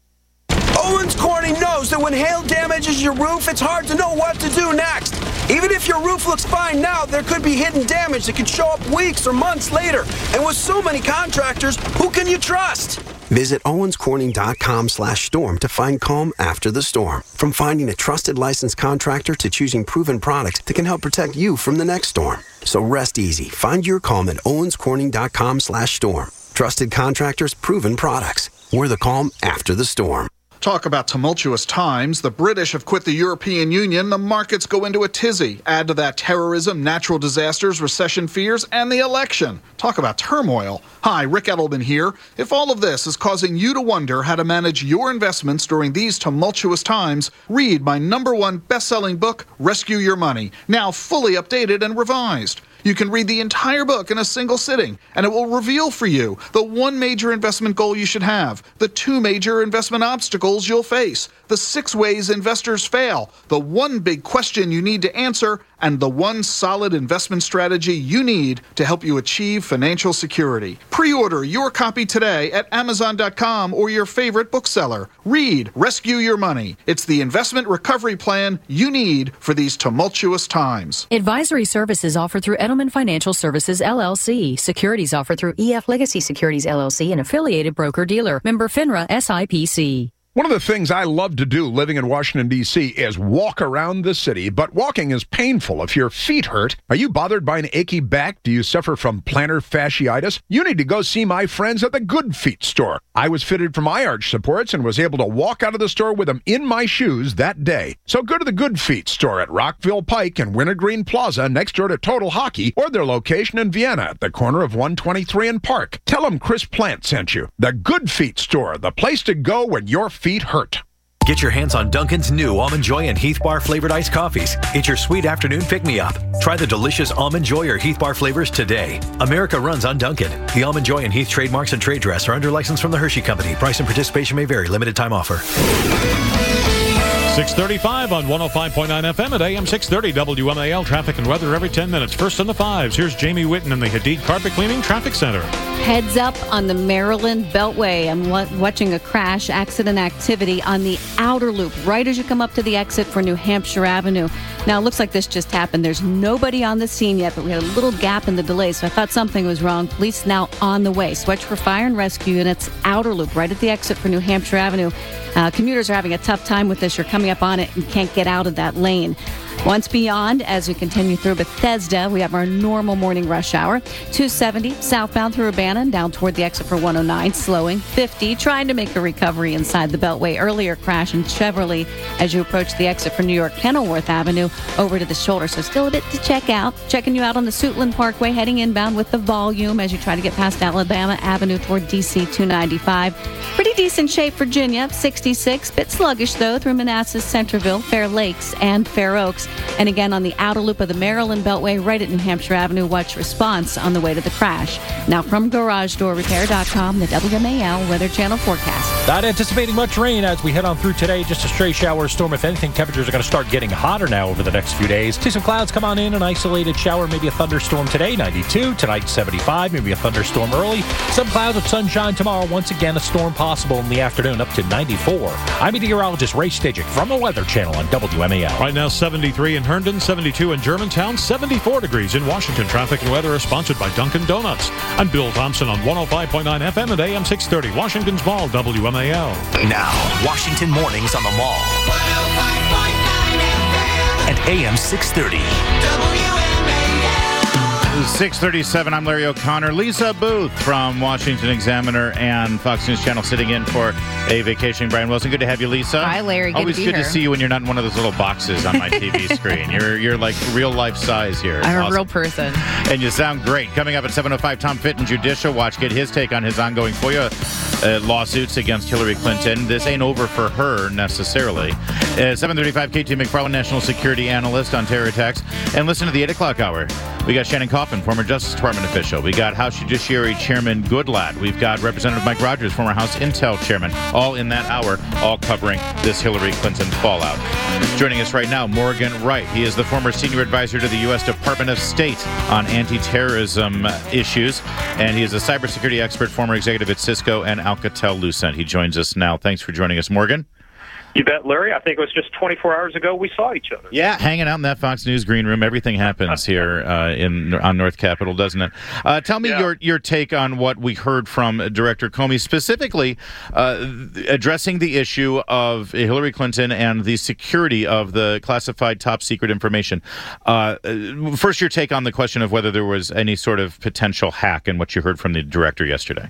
Owens Corning knows that when hail damages your roof, it's hard to know what to do next. Even if your roof looks fine now, there could be hidden damage that could show up weeks or months later. And with so many contractors, who can you trust? Visit owens corning dot com slash storm to find calm after the storm. From finding a trusted licensed contractor to choosing proven product that can help protect you from the next storm. So rest easy. Find your calm at owens corning dot com slash storm. Trusted contractors, proven products. We're the calm after the storm. Talk about tumultuous times. The British have quit the European Union. The markets go into a tizzy. Add to that terrorism, natural disasters, recession fears, and the election. Talk about turmoil. Hi, Rick Edelman here. If all of this is causing you to wonder how to manage your investments during these tumultuous times, read my number one best-selling book, Rescue Your Money, now fully updated and revised. You can read the entire book in a single sitting, and it will reveal for you the one major investment goal you should have, the two major investment obstacles you'll face, the six ways investors fail, the one big question you need to answer, and the one solid investment strategy you need to help you achieve financial security. Pre-order your copy today at Amazon dot com or your favorite bookseller. Read Rescue Your Money. It's the investment recovery plan you need for these tumultuous times. Advisory services offered through Edelman Financial Services, L L C. Securities offered through E F Legacy Securities, L L C, an affiliated broker-dealer. Member FINRA, S I P C. One of the things I love to do living in Washington, D C is walk around the city, but walking is painful if your feet hurt. Are you bothered by an achy back? Do you suffer from plantar fasciitis? You need to go see my friends at the Good Feet store. I was fitted for my arch supports and was able to walk out of the store with them in my shoes that day. So go to the Good Feet store at Rockville Pike and Wintergreen Plaza next door to Total Hockey, or their location in Vienna at the corner of one twenty-three and Park. Tell them Chris Plant sent you. The Good Feet store, the place to go when your feet hurt. Get your hands on Dunkin's new Almond Joy and Heath Bar flavored iced coffees. It's your sweet afternoon pick-me-up. Try the delicious Almond Joy or Heath Bar flavors today. America runs on Dunkin'. The Almond Joy and Heath trademarks and trade dress are under license from the Hershey Company. Price and participation may vary. Limited time offer. six thirty-five on one oh five point nine F M at A M six thirty W M A L. Traffic and weather every ten minutes. First in the fives. Here's Jamie Witten in the Hadid Carpet Cleaning Traffic Center. Heads up on the Maryland Beltway. I'm wa- watching a crash accident activity on the outer loop right as you come up to the exit for New Hampshire Avenue. Now, it looks like this just happened. There's nobody on the scene yet, but we had a little gap in the delay, so I thought something was wrong. Police now on the way. Switch for fire and rescue units, outer loop right at the exit for New Hampshire Avenue. Uh, commuters are having a tough time with this. You're coming up on it and can't get out of that lane. Once beyond, as we continue through Bethesda, we have our normal morning rush hour. two seventy southbound through Urbana and down toward the exit for one oh nine, slowing. fifty, trying to make a recovery inside the Beltway. Earlier crash in Chevrolet as you approach the exit for New York Kenilworth Avenue over to the shoulder. So still a bit to check out. Checking you out on the Suitland Parkway, heading inbound with the volume as you try to get past Alabama Avenue toward D C two ninety-five. Pretty decent shape, Virginia, sixty-six. Bit sluggish, though, through Manassas, Centerville, Fair Lakes, and Fair Oaks. And again, on the outer loop of the Maryland Beltway, right at New Hampshire Avenue, watch response on the way to the crash. Now from Garage Door Repair dot com, the W M A L Weather Channel forecast. Not anticipating much rain as we head on through today. Just a stray shower or storm. If anything, temperatures are going to start getting hotter now over the next few days. See some clouds come on in, an isolated shower, maybe a thunderstorm today, ninety-two. Tonight, seventy-five, maybe a thunderstorm early. Some clouds with sunshine tomorrow. Once again, a storm possible in the afternoon, up to ninety-four. I'm meteorologist Ray Stajic from the Weather Channel on W M A L. Right now, seventy-three in Herndon, seventy-two in Germantown, seventy-four degrees in Washington. Traffic and weather is sponsored by Dunkin' Donuts. I'm Bill Thompson on one oh five point nine F M at A M six thirty, Washington's Mall, W M A L. Now, Washington Mornings on the Mall. At A M six thirty. six thirty-seven, I'm Larry O'Connor. Lisa Booth from Washington Examiner and Fox News Channel sitting in for a vacation. Brian Wilson, good to have you, Lisa. Hi, Larry. Good Always to be good here. to see you when you're not in one of those little boxes on my T V screen. You're you're like real life size here. It's I'm awesome. a real person. And you sound great. Coming up at seven oh five, Tom Fitton, Judicial Watch. Get his take on his ongoing FOIA uh, lawsuits against Hillary Clinton. This ain't over for her necessarily. Uh, seven thirty-five, K T McFarland, National Security Analyst on terror attacks. And listen to the eight o'clock hour. We got Shannon Coffin, former Justice Department official. We got House Judiciary Chairman Goodlatte. We've got Representative Mike Rogers, former House Intel Chairman, all in that hour, all covering this Hillary Clinton fallout. Joining us right now, Morgan Wright. He is the former senior advisor to the U S Department of State on anti-terrorism issues, and he is a cybersecurity expert, former executive at Cisco and Alcatel-Lucent. He joins us now. Thanks for joining us, Morgan. You bet, Larry. I think it was just twenty-four hours ago we saw each other. Yeah, hanging out in that Fox News green room. Everything happens here uh, in on North Capitol, doesn't it? Uh, tell me yeah. your your take on what we heard from Director Comey, specifically uh, addressing the issue of Hillary Clinton and the security of the classified top secret information. Uh, first, your take on the question of whether there was any sort of potential hack in what you heard from the director yesterday.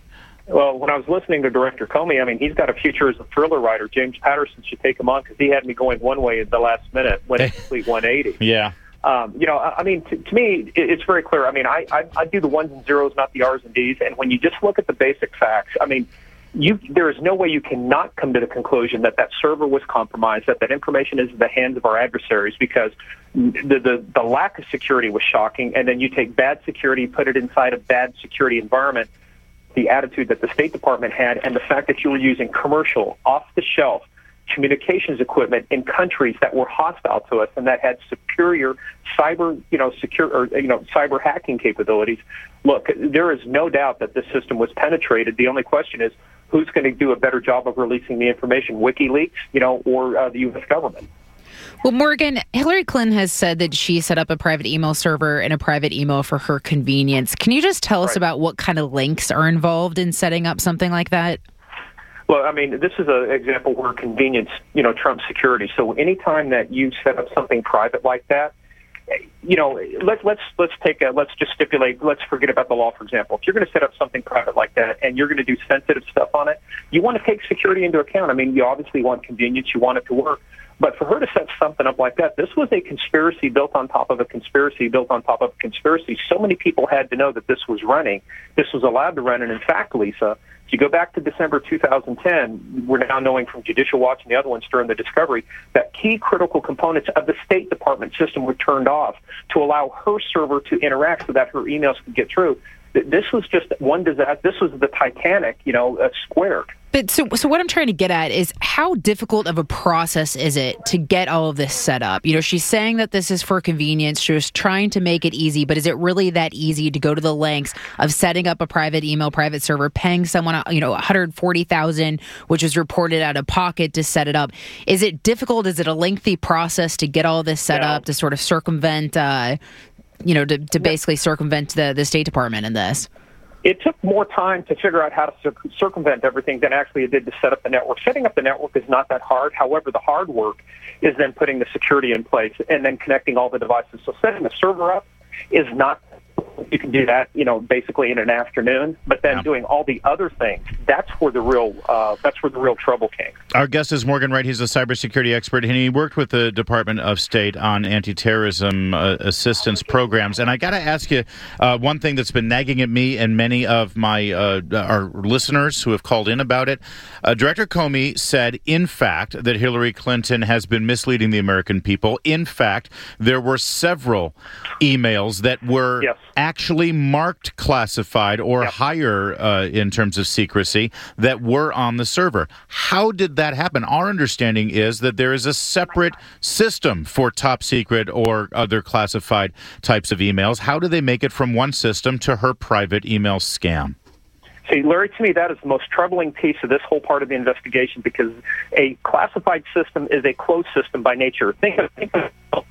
Well, when I was listening to Director Comey, I mean, he's got a future as a thriller writer. James Patterson should take him on because he had me going one way at the last minute when it's complete one eighty. Yeah. Um, you know, I, I mean, to, to me, it, it's very clear. I mean, I, I, I do the ones and zeros, not the R's and D's. And when you just look at the basic facts, I mean, you there is no way you cannot come to the conclusion that that server was compromised, that that information is in the hands of our adversaries, because the, the, the lack of security was shocking. And then you take bad security, put it inside a bad security environment, the attitude that the State Department had, and the fact that you were using commercial, off-the-shelf communications equipment in countries that were hostile to us and that had superior cyber, you know, secure or you know, cyber hacking capabilities. Look, there is no doubt that this system was penetrated. The only question is who's going to do a better job of releasing the information, WikiLeaks, you know, or uh, the U S government. Well, Morgan, Hillary Clinton has said that she set up a private email server and a private email for her convenience. Can you just tell us Right. about what kind of links are involved in setting up something like that? Well, I mean, this is an example where convenience, you know, trumps security. So anytime that you set up something private like that, you know, let's let's let's take a let's just stipulate. Let's forget about the law, for example. If you're going to set up something private like that and you're going to do sensitive stuff on it, you want to take security into account. I mean, you obviously want convenience. You want it to work. But for her to set something up like that, this was a conspiracy built on top of a conspiracy built on top of a conspiracy. So many people had to know that this was running. This was allowed to run. And in fact, Lisa, if you go back to December two thousand ten, we're now knowing from Judicial Watch and the other ones during the discovery that key critical components of the State Department system were turned off to allow her server to interact so that her emails could get through. This was just one disaster. This was the Titanic, you know, uh, squared. But so, so what I'm trying to get at is how difficult of a process is it to get all of this set up? You know, she's saying that this is for convenience. She was trying to make it easy, but is it really that easy to go to the lengths of setting up a private email, private server, paying someone, you know, one hundred forty thousand dollars, which was reported out of pocket to set it up? Is it difficult? Is it a lengthy process to get all this set Yeah. up to sort of circumvent, uh, you know, to, to basically circumvent the, the State Department in this? It took more time to figure out how to cir- circumvent everything than actually it did to set up the network. Setting up the network is not that hard. However, the hard work is then putting the security in place and then connecting all the devices. So setting the server up is not, you can do that, you know, basically in an afternoon, but then Yeah. doing all the other things, that's where the real, uh, that's where the real trouble came. Our guest is Morgan Wright. He's a cybersecurity expert, and he worked with the Department of State on anti-terrorism uh, assistance programs. And I got to ask you uh, one thing that's been nagging at me and many of my uh, our listeners who have called in about it. Uh, Director Comey said, in fact, that Hillary Clinton has been misleading the American people. In fact, there were several emails that were Yes. actually marked classified or Yep. higher uh, in terms of secrecy that were on the server. How did that happen? Our understanding is that there is a separate system for top secret or other classified types of emails. How do they make it from one system to her private email scam? See, Larry, to me, that is the most troubling piece of this whole part of the investigation, because a classified system is a closed system by nature. Think of, think of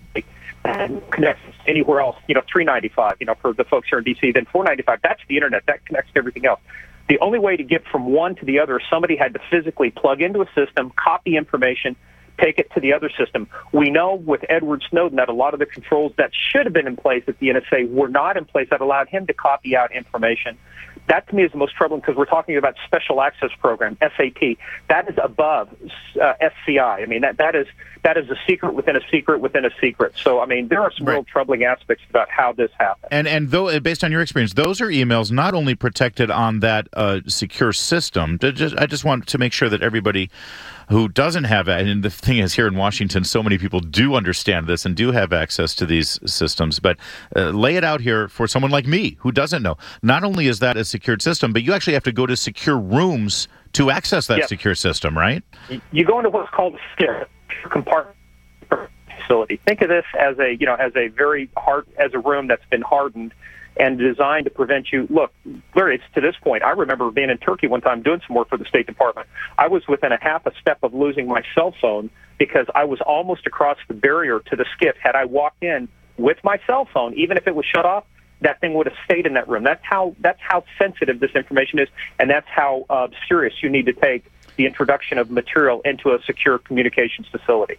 and connects anywhere else, you know, three ninety-five, you know, for the folks here in D C, then four ninety-five, that's the internet, that connects to everything else. The only way to get from one to the other, somebody had to physically plug into a system, copy information, take it to the other system. We know with Edward Snowden that a lot of the controls that should have been in place at the N S A were not in place that allowed him to copy out information. That, to me, is the most troubling, because we're talking about Special Access Program, S A P. That is above uh, S C I. I mean, that, that is that is a secret within a secret within a secret. So, I mean, there are some Right. real troubling aspects about how this happened. And and though, based on your experience, those are emails not only protected on that uh, secure system. to Just, I just want to make sure that everybody who doesn't have it, and the thing is, here in Washington, so many people do understand this and do have access to these systems, but uh, lay it out here for someone like me who doesn't know. Not only is that a secured system, but you actually have to go to secure rooms to access that Yes. secure system, right? You go into what's called a SCARE, compartment facility. Think of this as a, you know, as a very hard, as a room that's been hardened and designed to prevent you. Look, Larry, it's to this point. I remember being in Turkey one time doing some work for the State Department. I was within a half a step of losing my cell phone because I was almost across the barrier to the skiff. Had I walked in with my cell phone, even if it was shut off, that thing would have stayed in that room. That's how that's how sensitive this information is, and that's how uh, serious you need to take the introduction of material into a secure communications facility.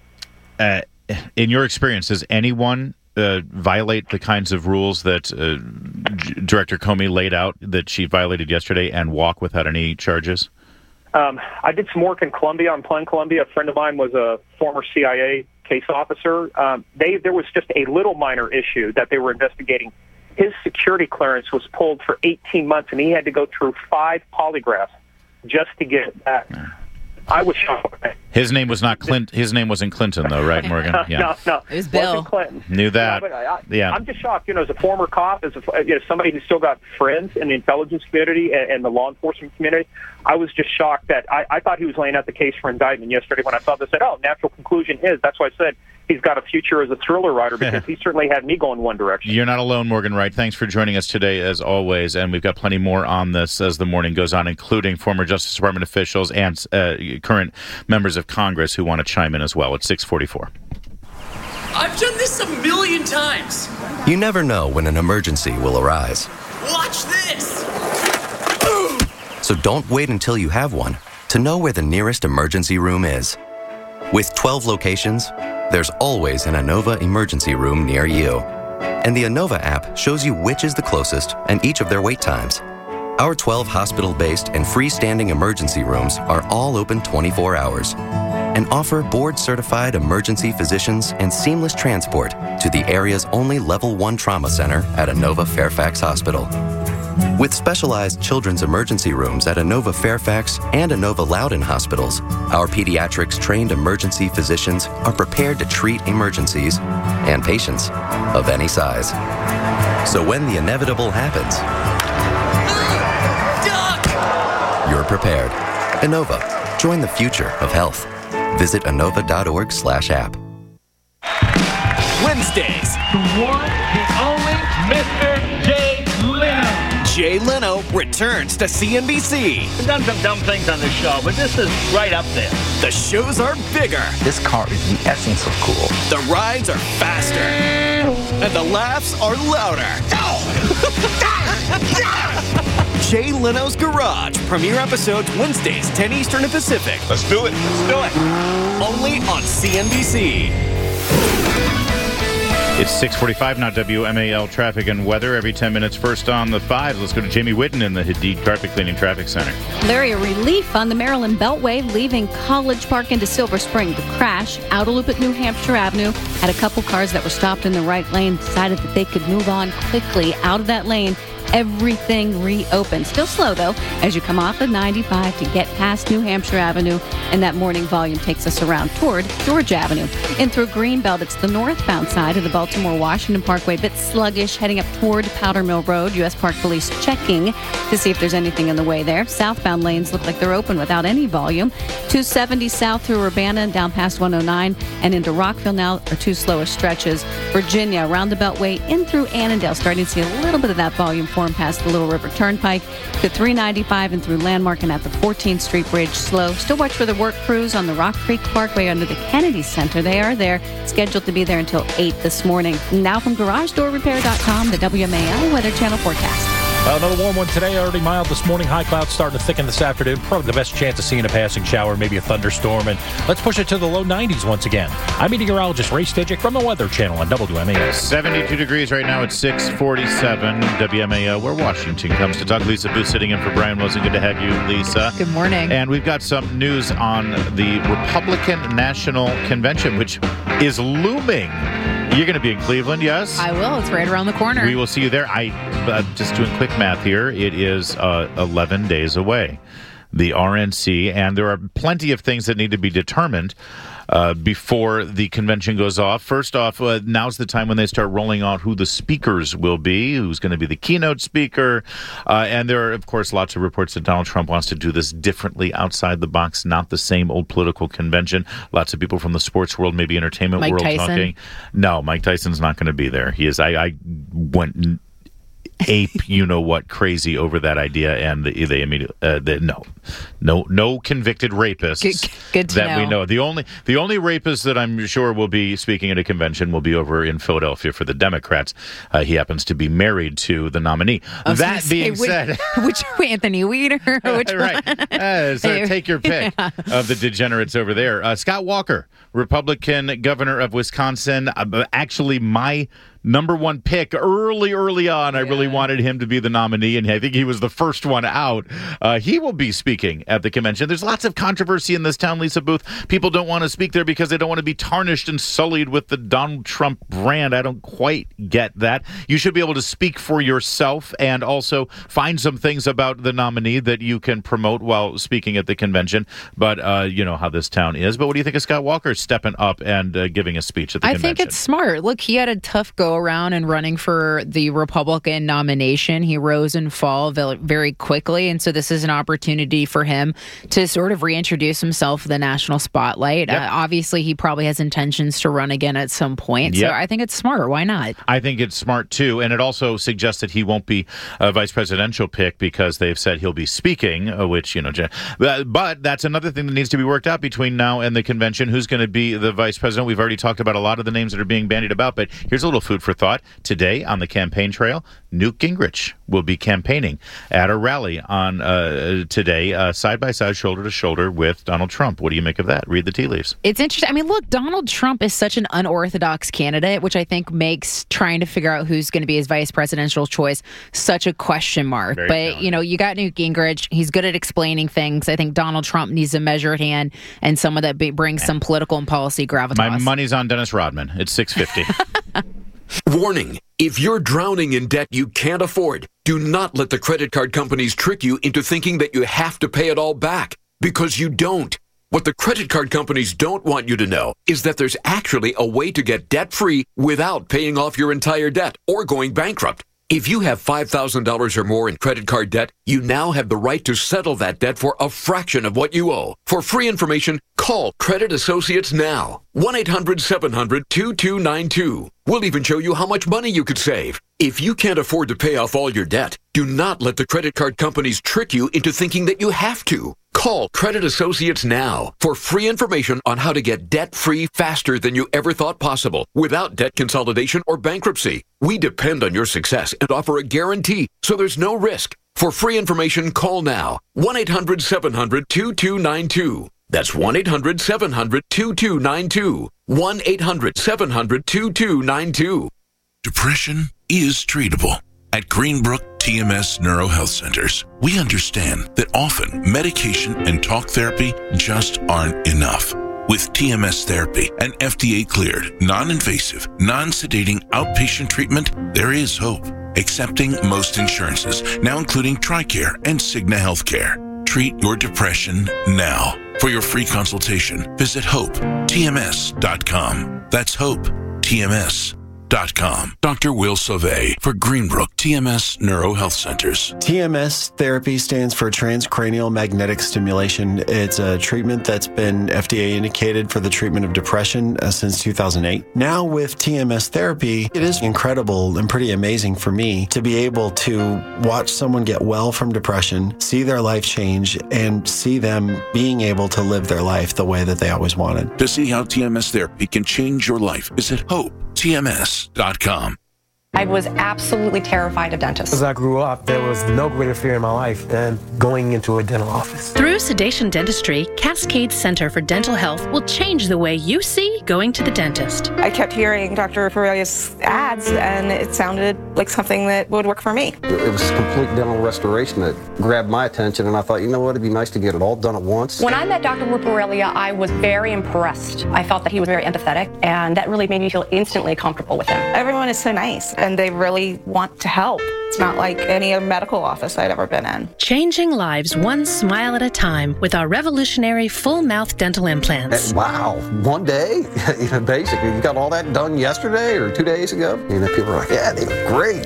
Uh, in your experience, does anyone uh, violate the kinds of rules that uh, Director Comey laid out that she violated yesterday and walk without any charges? Um, I did some work in Columbia, on Plan Columbia. A friend of mine was a former C I A case officer. Um, they there was just a little minor issue that they were investigating. His security clearance was pulled for eighteen months, and he had to go through five polygraphs just to get it back. I was shocked. His name was not Clint. His name wasn't Clinton, though, right, Morgan? Yeah. No, no, it was Bill. Wasn't Clinton. Knew that. Yeah, but I, yeah. I'm just shocked. You know, as a former cop, as a, you know, somebody who's still got friends in the intelligence community and, and the law enforcement community, I was just shocked that I, I thought he was laying out the case for indictment yesterday. When I saw this, I said, "Oh, natural conclusion is." That's why I said he's got a future as a thriller writer, because he certainly had me going one direction. You're not alone, Morgan Wright. Thanks for joining us today, as always. And we've got plenty more on this as the morning goes on, including former Justice Department officials and uh, current members of Congress who want to chime in as well. It's six forty-four. I've done this a million times. You never know when an emergency will arise. Watch this. So don't wait until you have one to know where the nearest emergency room is. With twelve locations, there's always an Inova emergency room near you. And the Inova app shows you which is the closest and each of their wait times. Our twelve hospital-based and freestanding emergency rooms are all open twenty-four hours and offer board-certified emergency physicians and seamless transport to the area's only Level one Trauma Center at Inova Fairfax Hospital. With specialized children's emergency rooms at Inova Fairfax and Inova Loudoun hospitals, our pediatrics-trained emergency physicians are prepared to treat emergencies and patients of any size. So when the inevitable happens, you're prepared. Inova. Join the future of health. Visit Inova.org slash app. Wednesdays. The one, the only Mister Jay Leno. Jay Leno returns to C N B C. I've done some dumb things on this show, but this is right up there. The shows are bigger. This car is the essence of cool. The rides are faster. And the laughs are louder. Jay Leno's Garage. Premiere episodes Wednesdays, ten Eastern and Pacific. Let's do it. Let's do it. Only on C N B C. It's six forty-five now. W M A L traffic and weather every ten minutes. First on the fives. Let's go to Jamie Whitten in the Hadid Carpet Cleaning Traffic Center. Larry, a relief on the Maryland Beltway leaving College Park into Silver Spring. The crash, outer loop at New Hampshire Avenue, had a couple cars that were stopped in the right lane, decided that they could move on quickly out of that lane. Everything reopened. Still slow, though, as you come off of ninety-five to get past New Hampshire Avenue, and that morning volume takes us around toward George Avenue. In through Greenbelt, it's the northbound side of the Baltimore-Washington Parkway, a bit sluggish, heading up toward Powder Mill Road. U S Park Police checking to see if there's anything in the way there. Southbound lanes look like they're open without any volume. two seventy south through Urbana and down past one oh nine, and into Rockville now are two slower stretches. Virginia, around the Beltway, in through Annandale, starting to see a little bit of that volume past the Little River Turnpike to three ninety-five and through Landmark and at the fourteenth Street Bridge slow. Still watch for the work crews on the Rock Creek Parkway under the Kennedy Center. They are there, scheduled to be there until eight this morning. Now from Garage Door Repair dot com, the W M A L Weather Channel forecast. Well, another warm one today, already mild this morning. High clouds starting to thicken this afternoon. Probably the best chance of seeing a passing shower, maybe a thunderstorm. And let's push it to the low nineties once again. I'm meteorologist Ray Stidgick from the Weather Channel on W M A L. seventy-two degrees right now at six forty-seven W M A L, where Washington comes to talk. Lisa Booth sitting in for Brian Wilson. Good to have you, Lisa. Good morning. And we've got some news on the Republican National Convention, which is looming. You're going to be in Cleveland, yes? I will. It's right around the corner. We will see you there. I uh, just doing quick math here. It is uh, eleven days away, the R N C, and there are plenty of things that need to be determined uh, before the convention goes off. First off, uh, now's the time when they start rolling out who the speakers will be, who's going to be the keynote speaker. Uh, and there are, of course, lots of reports that Donald Trump wants to do this differently, outside the box, not the same old political convention. Lots of people from the sports world, maybe entertainment Mike world Tyson. talking. No, Mike Tyson's not going to be there. He is. I, I went ape, you know what, crazy over that idea, and they, they immediately uh, they, no, no, no convicted rapists good, good to that know. we know. The only the only rapist that I'm sure will be speaking at a convention will be over in Philadelphia for the Democrats. Uh, he happens to be married to the nominee. That being say, said, which, which Anthony Weiner? Which right, uh, so take your pick yeah. of the degenerates over there. Uh, Scott Walker, Republican governor of Wisconsin, uh, actually my number one pick early, early on. Yeah. I really wanted him to be the nominee, and I think he was the first one out. Uh, he will be speaking at the convention. There's lots of controversy in this town, Lisa Booth. People don't want to speak there because they don't want to be tarnished and sullied with the Donald Trump brand. I don't quite get that. You should be able to speak for yourself and also find some things about the nominee that you can promote while speaking at the convention. But uh, you know how this town is. But what do you think of Scott Walker stepping up and uh, giving a speech at the I convention? I think it's smart. Look, he had a tough go around in running for the Republican nomination. He rose and fall very quickly, and so this is an opportunity for him to sort of reintroduce himself in the national spotlight. Yep. Uh, obviously, he probably has intentions to run again at some point, yep. so I think it's smart. Why not? I think it's smart, too, and it also suggests that he won't be a vice presidential pick because they've said he'll be speaking, uh, which, you know, but that's another thing that needs to be worked out between now and the convention. Who's going to be the vice president? We've already talked about a lot of the names that are being bandied about, but here's a little food for thought. Today on the campaign trail, Newt Gingrich will be campaigning at a rally on uh, today, uh, side by side, shoulder to shoulder with Donald Trump. What do you make of that? Read the tea leaves. It's interesting. I mean, look, Donald Trump is such an unorthodox candidate, which I think makes trying to figure out who's going to be his vice presidential choice such a question mark. Very but, talented. You know, you got Newt Gingrich. He's good at explaining things. I think Donald Trump needs a measured hand and someone that be, brings some political and policy gravitas. My money's on Dennis Rodman. It's six fifty. Warning. If you're drowning in debt you can't afford, do not let the credit card companies trick you into thinking that you have to pay it all back, because you don't. What the credit card companies don't want you to know is that there's actually a way to get debt-free without paying off your entire debt or going bankrupt. If you have five thousand dollars or more in credit card debt, you now have the right to settle that debt for a fraction of what you owe. For free information, call Credit Associates now. one eight hundred seven hundred two two nine two. We'll even show you how much money you could save. If you can't afford to pay off all your debt, do not let the credit card companies trick you into thinking that you have to. Call Credit Associates now for free information on how to get debt-free faster than you ever thought possible without debt consolidation or bankruptcy. We depend on your success and offer a guarantee, so there's no risk. For free information, call now. one eight hundred seven hundred two two nine two. That's one eight hundred seven hundred two two nine two. one eight hundred seven hundred two two nine two. Depression is treatable. At Greenbrook T M S Neuro Health Centers, we understand that often medication and talk therapy just aren't enough. With T M S therapy, an F D A-cleared, non-invasive, non-sedating outpatient treatment, there is hope. Accepting most insurances, now including TRICARE and Cigna Healthcare. Treat your depression now. For your free consultation, visit hope T M S dot com. That's hope T M S dot com. Doctor Will Sauvé for Greenbrook T M S Neuro Health Centers. T M S therapy stands for transcranial magnetic stimulation. It's a treatment that's been F D A indicated for the treatment of depression uh, since two thousand eight. Now with T M S therapy, it is incredible and pretty amazing for me to be able to watch someone get well from depression, see their life change, and see them being able to live their life the way that they always wanted. To see how T M S therapy can change your life, visit hope T M S dot com. I was absolutely terrified of dentists. As I grew up, there was no greater fear in my life than going into a dental office. Through Sedation Dentistry, Cascade Center for Dental Health will change the way you see going to the dentist. I kept hearing Doctor Rupurelia's ads, and it sounded like something that would work for me. It was complete dental restoration that grabbed my attention, and I thought, you know what, it'd be nice to get it all done at once. When I met Doctor Rupurelia, I was very impressed. I felt that he was very empathetic, and that really made me feel instantly comfortable with him. Everyone is so nice, and they really want to help. It's not like any other medical office I'd ever been in. Changing lives one smile at a time with our revolutionary full mouth dental implants. Wow, one day? You know, basically, you got all that done yesterday or two days ago? You know, people are like, yeah, they look great.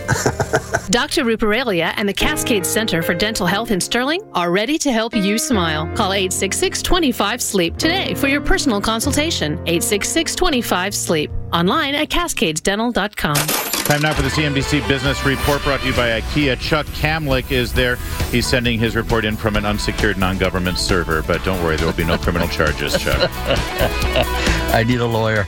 Doctor Rupurelia and the Cascade Center for Dental Health in Sterling are ready to help you smile. Call eight six six, two five, sleep today for your personal consultation. eight six six, two five, sleep. Online at cascades dental dot com. Time now for the C N B C Business Report, brought to you by by IKEA. Chuck Kamlick is there. He's sending his report in from an unsecured non-government server, but don't worry, there will be no criminal charges, Chuck. I need a lawyer.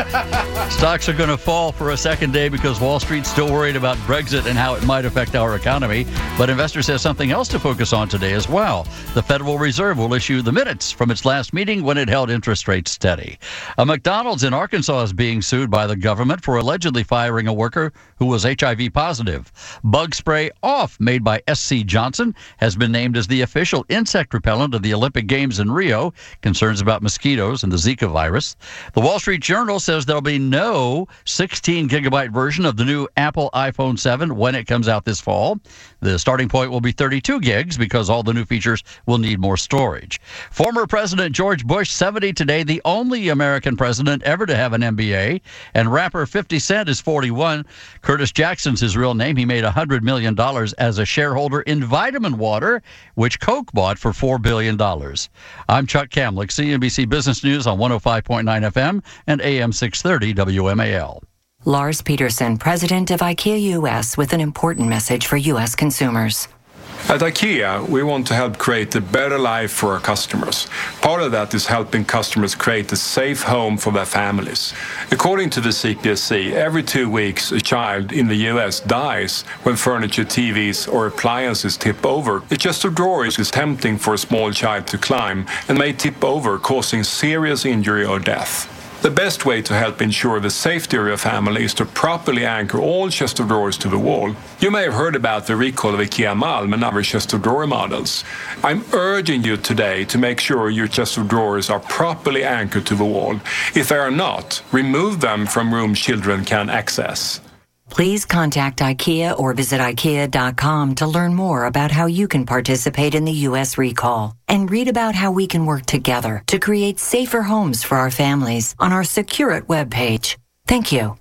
Stocks are going to fall for a second day because Wall Street's still worried about Brexit and how it might affect our economy. But investors have something else to focus on today as well. The Federal Reserve will issue the minutes from its last meeting when it held interest rates steady. A McDonald's in Arkansas is being sued by the government for allegedly firing a worker who was H I V positive. Bug Spray Off, made by S C Johnson, has been named as the official insect repellent of the Olympic Games in Rio. Concerns about mosquitoes and the Zika virus. The Wall Street Journal says there'll be no sixteen gigabyte version of the new Apple iPhone seven when it comes out this fall. The starting point will be thirty-two gigs because all the new features will need more storage. Former President George Bush, seventy today, the only American president ever to have an M B A. And rapper fifty Cent is forty-one. Curtis Jackson's his real name. He made one hundred million dollars as a shareholder in Vitamin Water, which Coke bought for four billion dollars. I'm Chuck Kamlick, C N B C Business News on one oh five point nine F M and A M six thirty W M A L. Lars Peterson, president of IKEA U S, with an important message for U S consumers. At IKEA, we want to help create a better life for our customers. Part of that is helping customers create a safe home for their families. According to the C P S C, every two weeks a child in the U S dies when furniture, T Vs, or appliances tip over. A chest of drawers is tempting for a small child to climb and may tip over, causing serious injury or death. The best way to help ensure the safety of your family is to properly anchor all chest of drawers to the wall. You may have heard about the recall of IKEA Malm and other chest of drawer models. I'm urging you today to make sure your chest of drawers are properly anchored to the wall. If they are not, remove them from rooms children can access. Please contact IKEA or visit IKEA dot com to learn more about how you can participate in the U S recall and read about how we can work together to create safer homes for our families on our Secure It webpage. Thank you.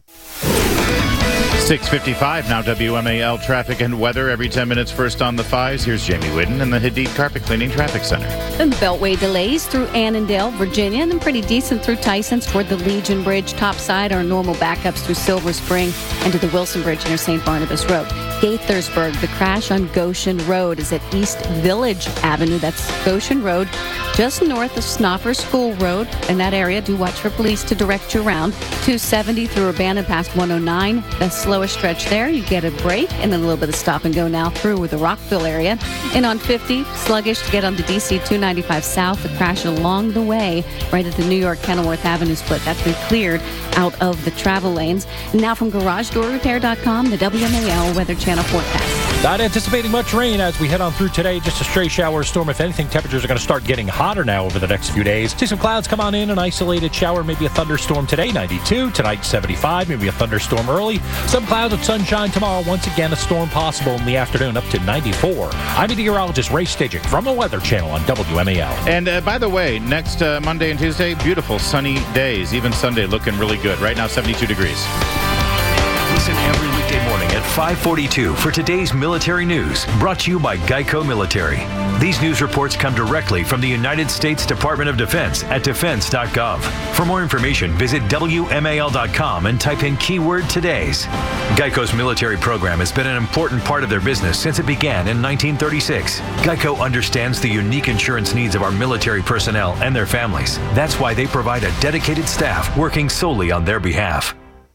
six fifty-five now, W M A L traffic and weather every ten minutes. First on the fives, here's Jamie Whitten in the Hadid Carpet Cleaning Traffic Center. And Beltway delays through Annandale, Virginia, and then pretty decent through Tysons toward the Legion Bridge. Topside are normal backups through Silver Spring and to the Wilson Bridge near Saint Barnabas Road. Gaithersburg, the crash on Goshen Road is at East Village Avenue. That's Goshen Road, just north of Snoffer School Road. In that area, do watch for police to direct you around. two seventy through Urbana past one oh nine. The slowest stretch there. You get a break and then a little bit of stop and go now through the Rockville area. And on fifty, sluggish to get onto D C two ninety-five South. The crash along the way right at the New York Kenilworth Avenue split. That's been cleared out of the travel lanes. And now from Garage Door Repair dot com, the W M A L Weather Channel forecast. Not anticipating much rain as we head on through today. Just a stray shower or storm. If anything, temperatures are going to start getting hotter now over the next few days. See some clouds come on in, an isolated shower, maybe a thunderstorm today, ninety-two. Tonight, seventy-five, maybe a thunderstorm early. Some clouds with sunshine tomorrow. Once again, a storm possible in the afternoon up to ninety-four. I'm meteorologist Ray Stajic from the Weather Channel on W M A L. And uh, by the way, next uh, Monday and Tuesday, beautiful sunny days. Even Sunday looking really good. Right now, seventy-two degrees. Listen every weekday morning at five forty-two for today's military news, brought to you by Geico Military. These news reports come directly from the United States Department of Defense at defense dot gov. For more information, visit W M A L dot com and type in keyword today's. Geico's military program has been an important part of their business since it began in nineteen thirty-six. Geico understands the unique insurance needs of our military personnel and their families. That's why they provide a dedicated staff working solely on their behalf.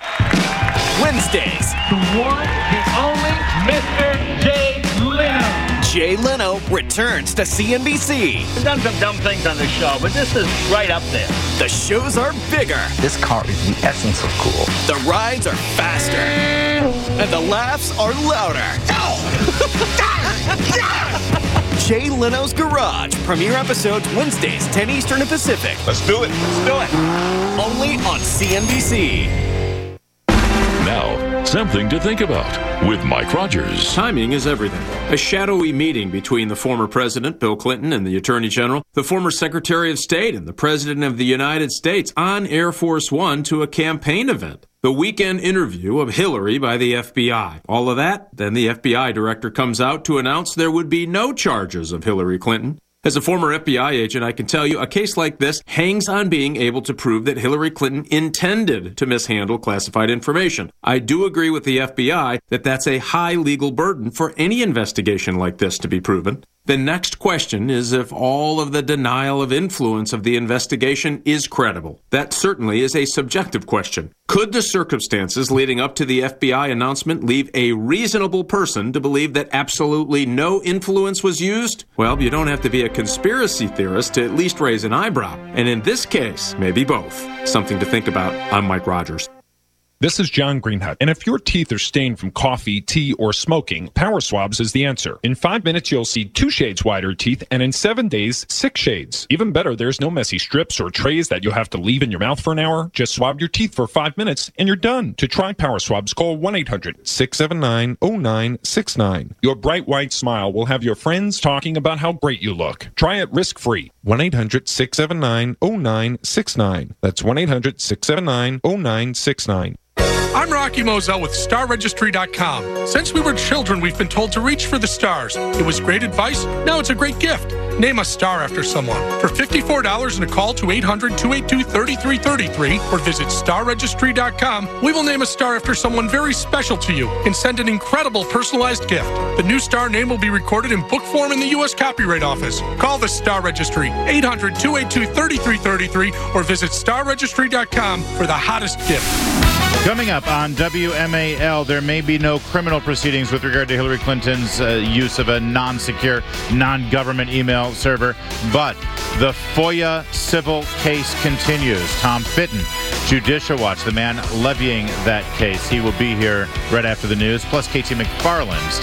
Wednesdays. The one, the only Mister Jay Leno. Jay Leno returns to C N B C. I've done some dumb things on this show, but this is right up there. The shows are bigger. This car is the essence of cool. The rides are faster. And the laughs are louder. Jay Leno's Garage. Premiere episodes Wednesdays, ten Eastern and Pacific. Let's do it. Let's do it. Only on C N B C. Now, something to think about with Mike Rogers. Timing is everything. A shadowy meeting between the former president, Bill Clinton, and the Attorney General, the former Secretary of State, and the President of the United States on Air Force One to a campaign event. The weekend interview of Hillary by the F B I. All of that, then the F B I director comes out to announce there would be no charges of Hillary Clinton. As a former F B I agent, I can tell you a case like this hangs on being able to prove that Hillary Clinton intended to mishandle classified information. I do agree with the F B I that that's a high legal burden for any investigation like this to be proven. The next question is if all of the denial of influence of the investigation is credible. That certainly is a subjective question. Could the circumstances leading up to the F B I announcement leave a reasonable person to believe that absolutely no influence was used? Well, you don't have to be a conspiracy theorist to at least raise an eyebrow. And in this case, maybe both. Something to think about. I'm Mike Rogers. This is John Greenhut, and if your teeth are stained from coffee, tea, or smoking, Power Swabs is the answer. In five minutes, you'll see two shades wider teeth, and in seven days, six shades. Even better, there's no messy strips or trays that you'll have to leave in your mouth for an hour. Just swab your teeth for five minutes, and you're done. To try Power Swabs, call one eight hundred six seven nine oh nine six nine. Your bright white smile will have your friends talking about how great you look. Try it risk-free. one eight hundred six seven nine oh nine six nine. That's one eight hundred six seven nine oh nine six nine. I'm Rocky Moselle with Star Registry dot com. Since we were children, we've been told to reach for the stars. It was great advice. Now it's a great gift. Name a star after someone. For fifty-four dollars and a call to eight hundred two eight two three three three three or visit Star Registry dot com, we will name a star after someone very special to you and send an incredible personalized gift. The new star name will be recorded in book form in the U S Copyright Office. Call the Star Registry, eight hundred two eight two three three three three or visit Star Registry dot com for the hottest gift. Coming up on W M A L, there may be no criminal proceedings with regard to Hillary Clinton's uh, use of a non-secure, non-government email server, but the FOIA civil case continues. Tom Fitton, Judicial Watch, the man levying that case. He will be here right after the news, plus K T McFarland. Stay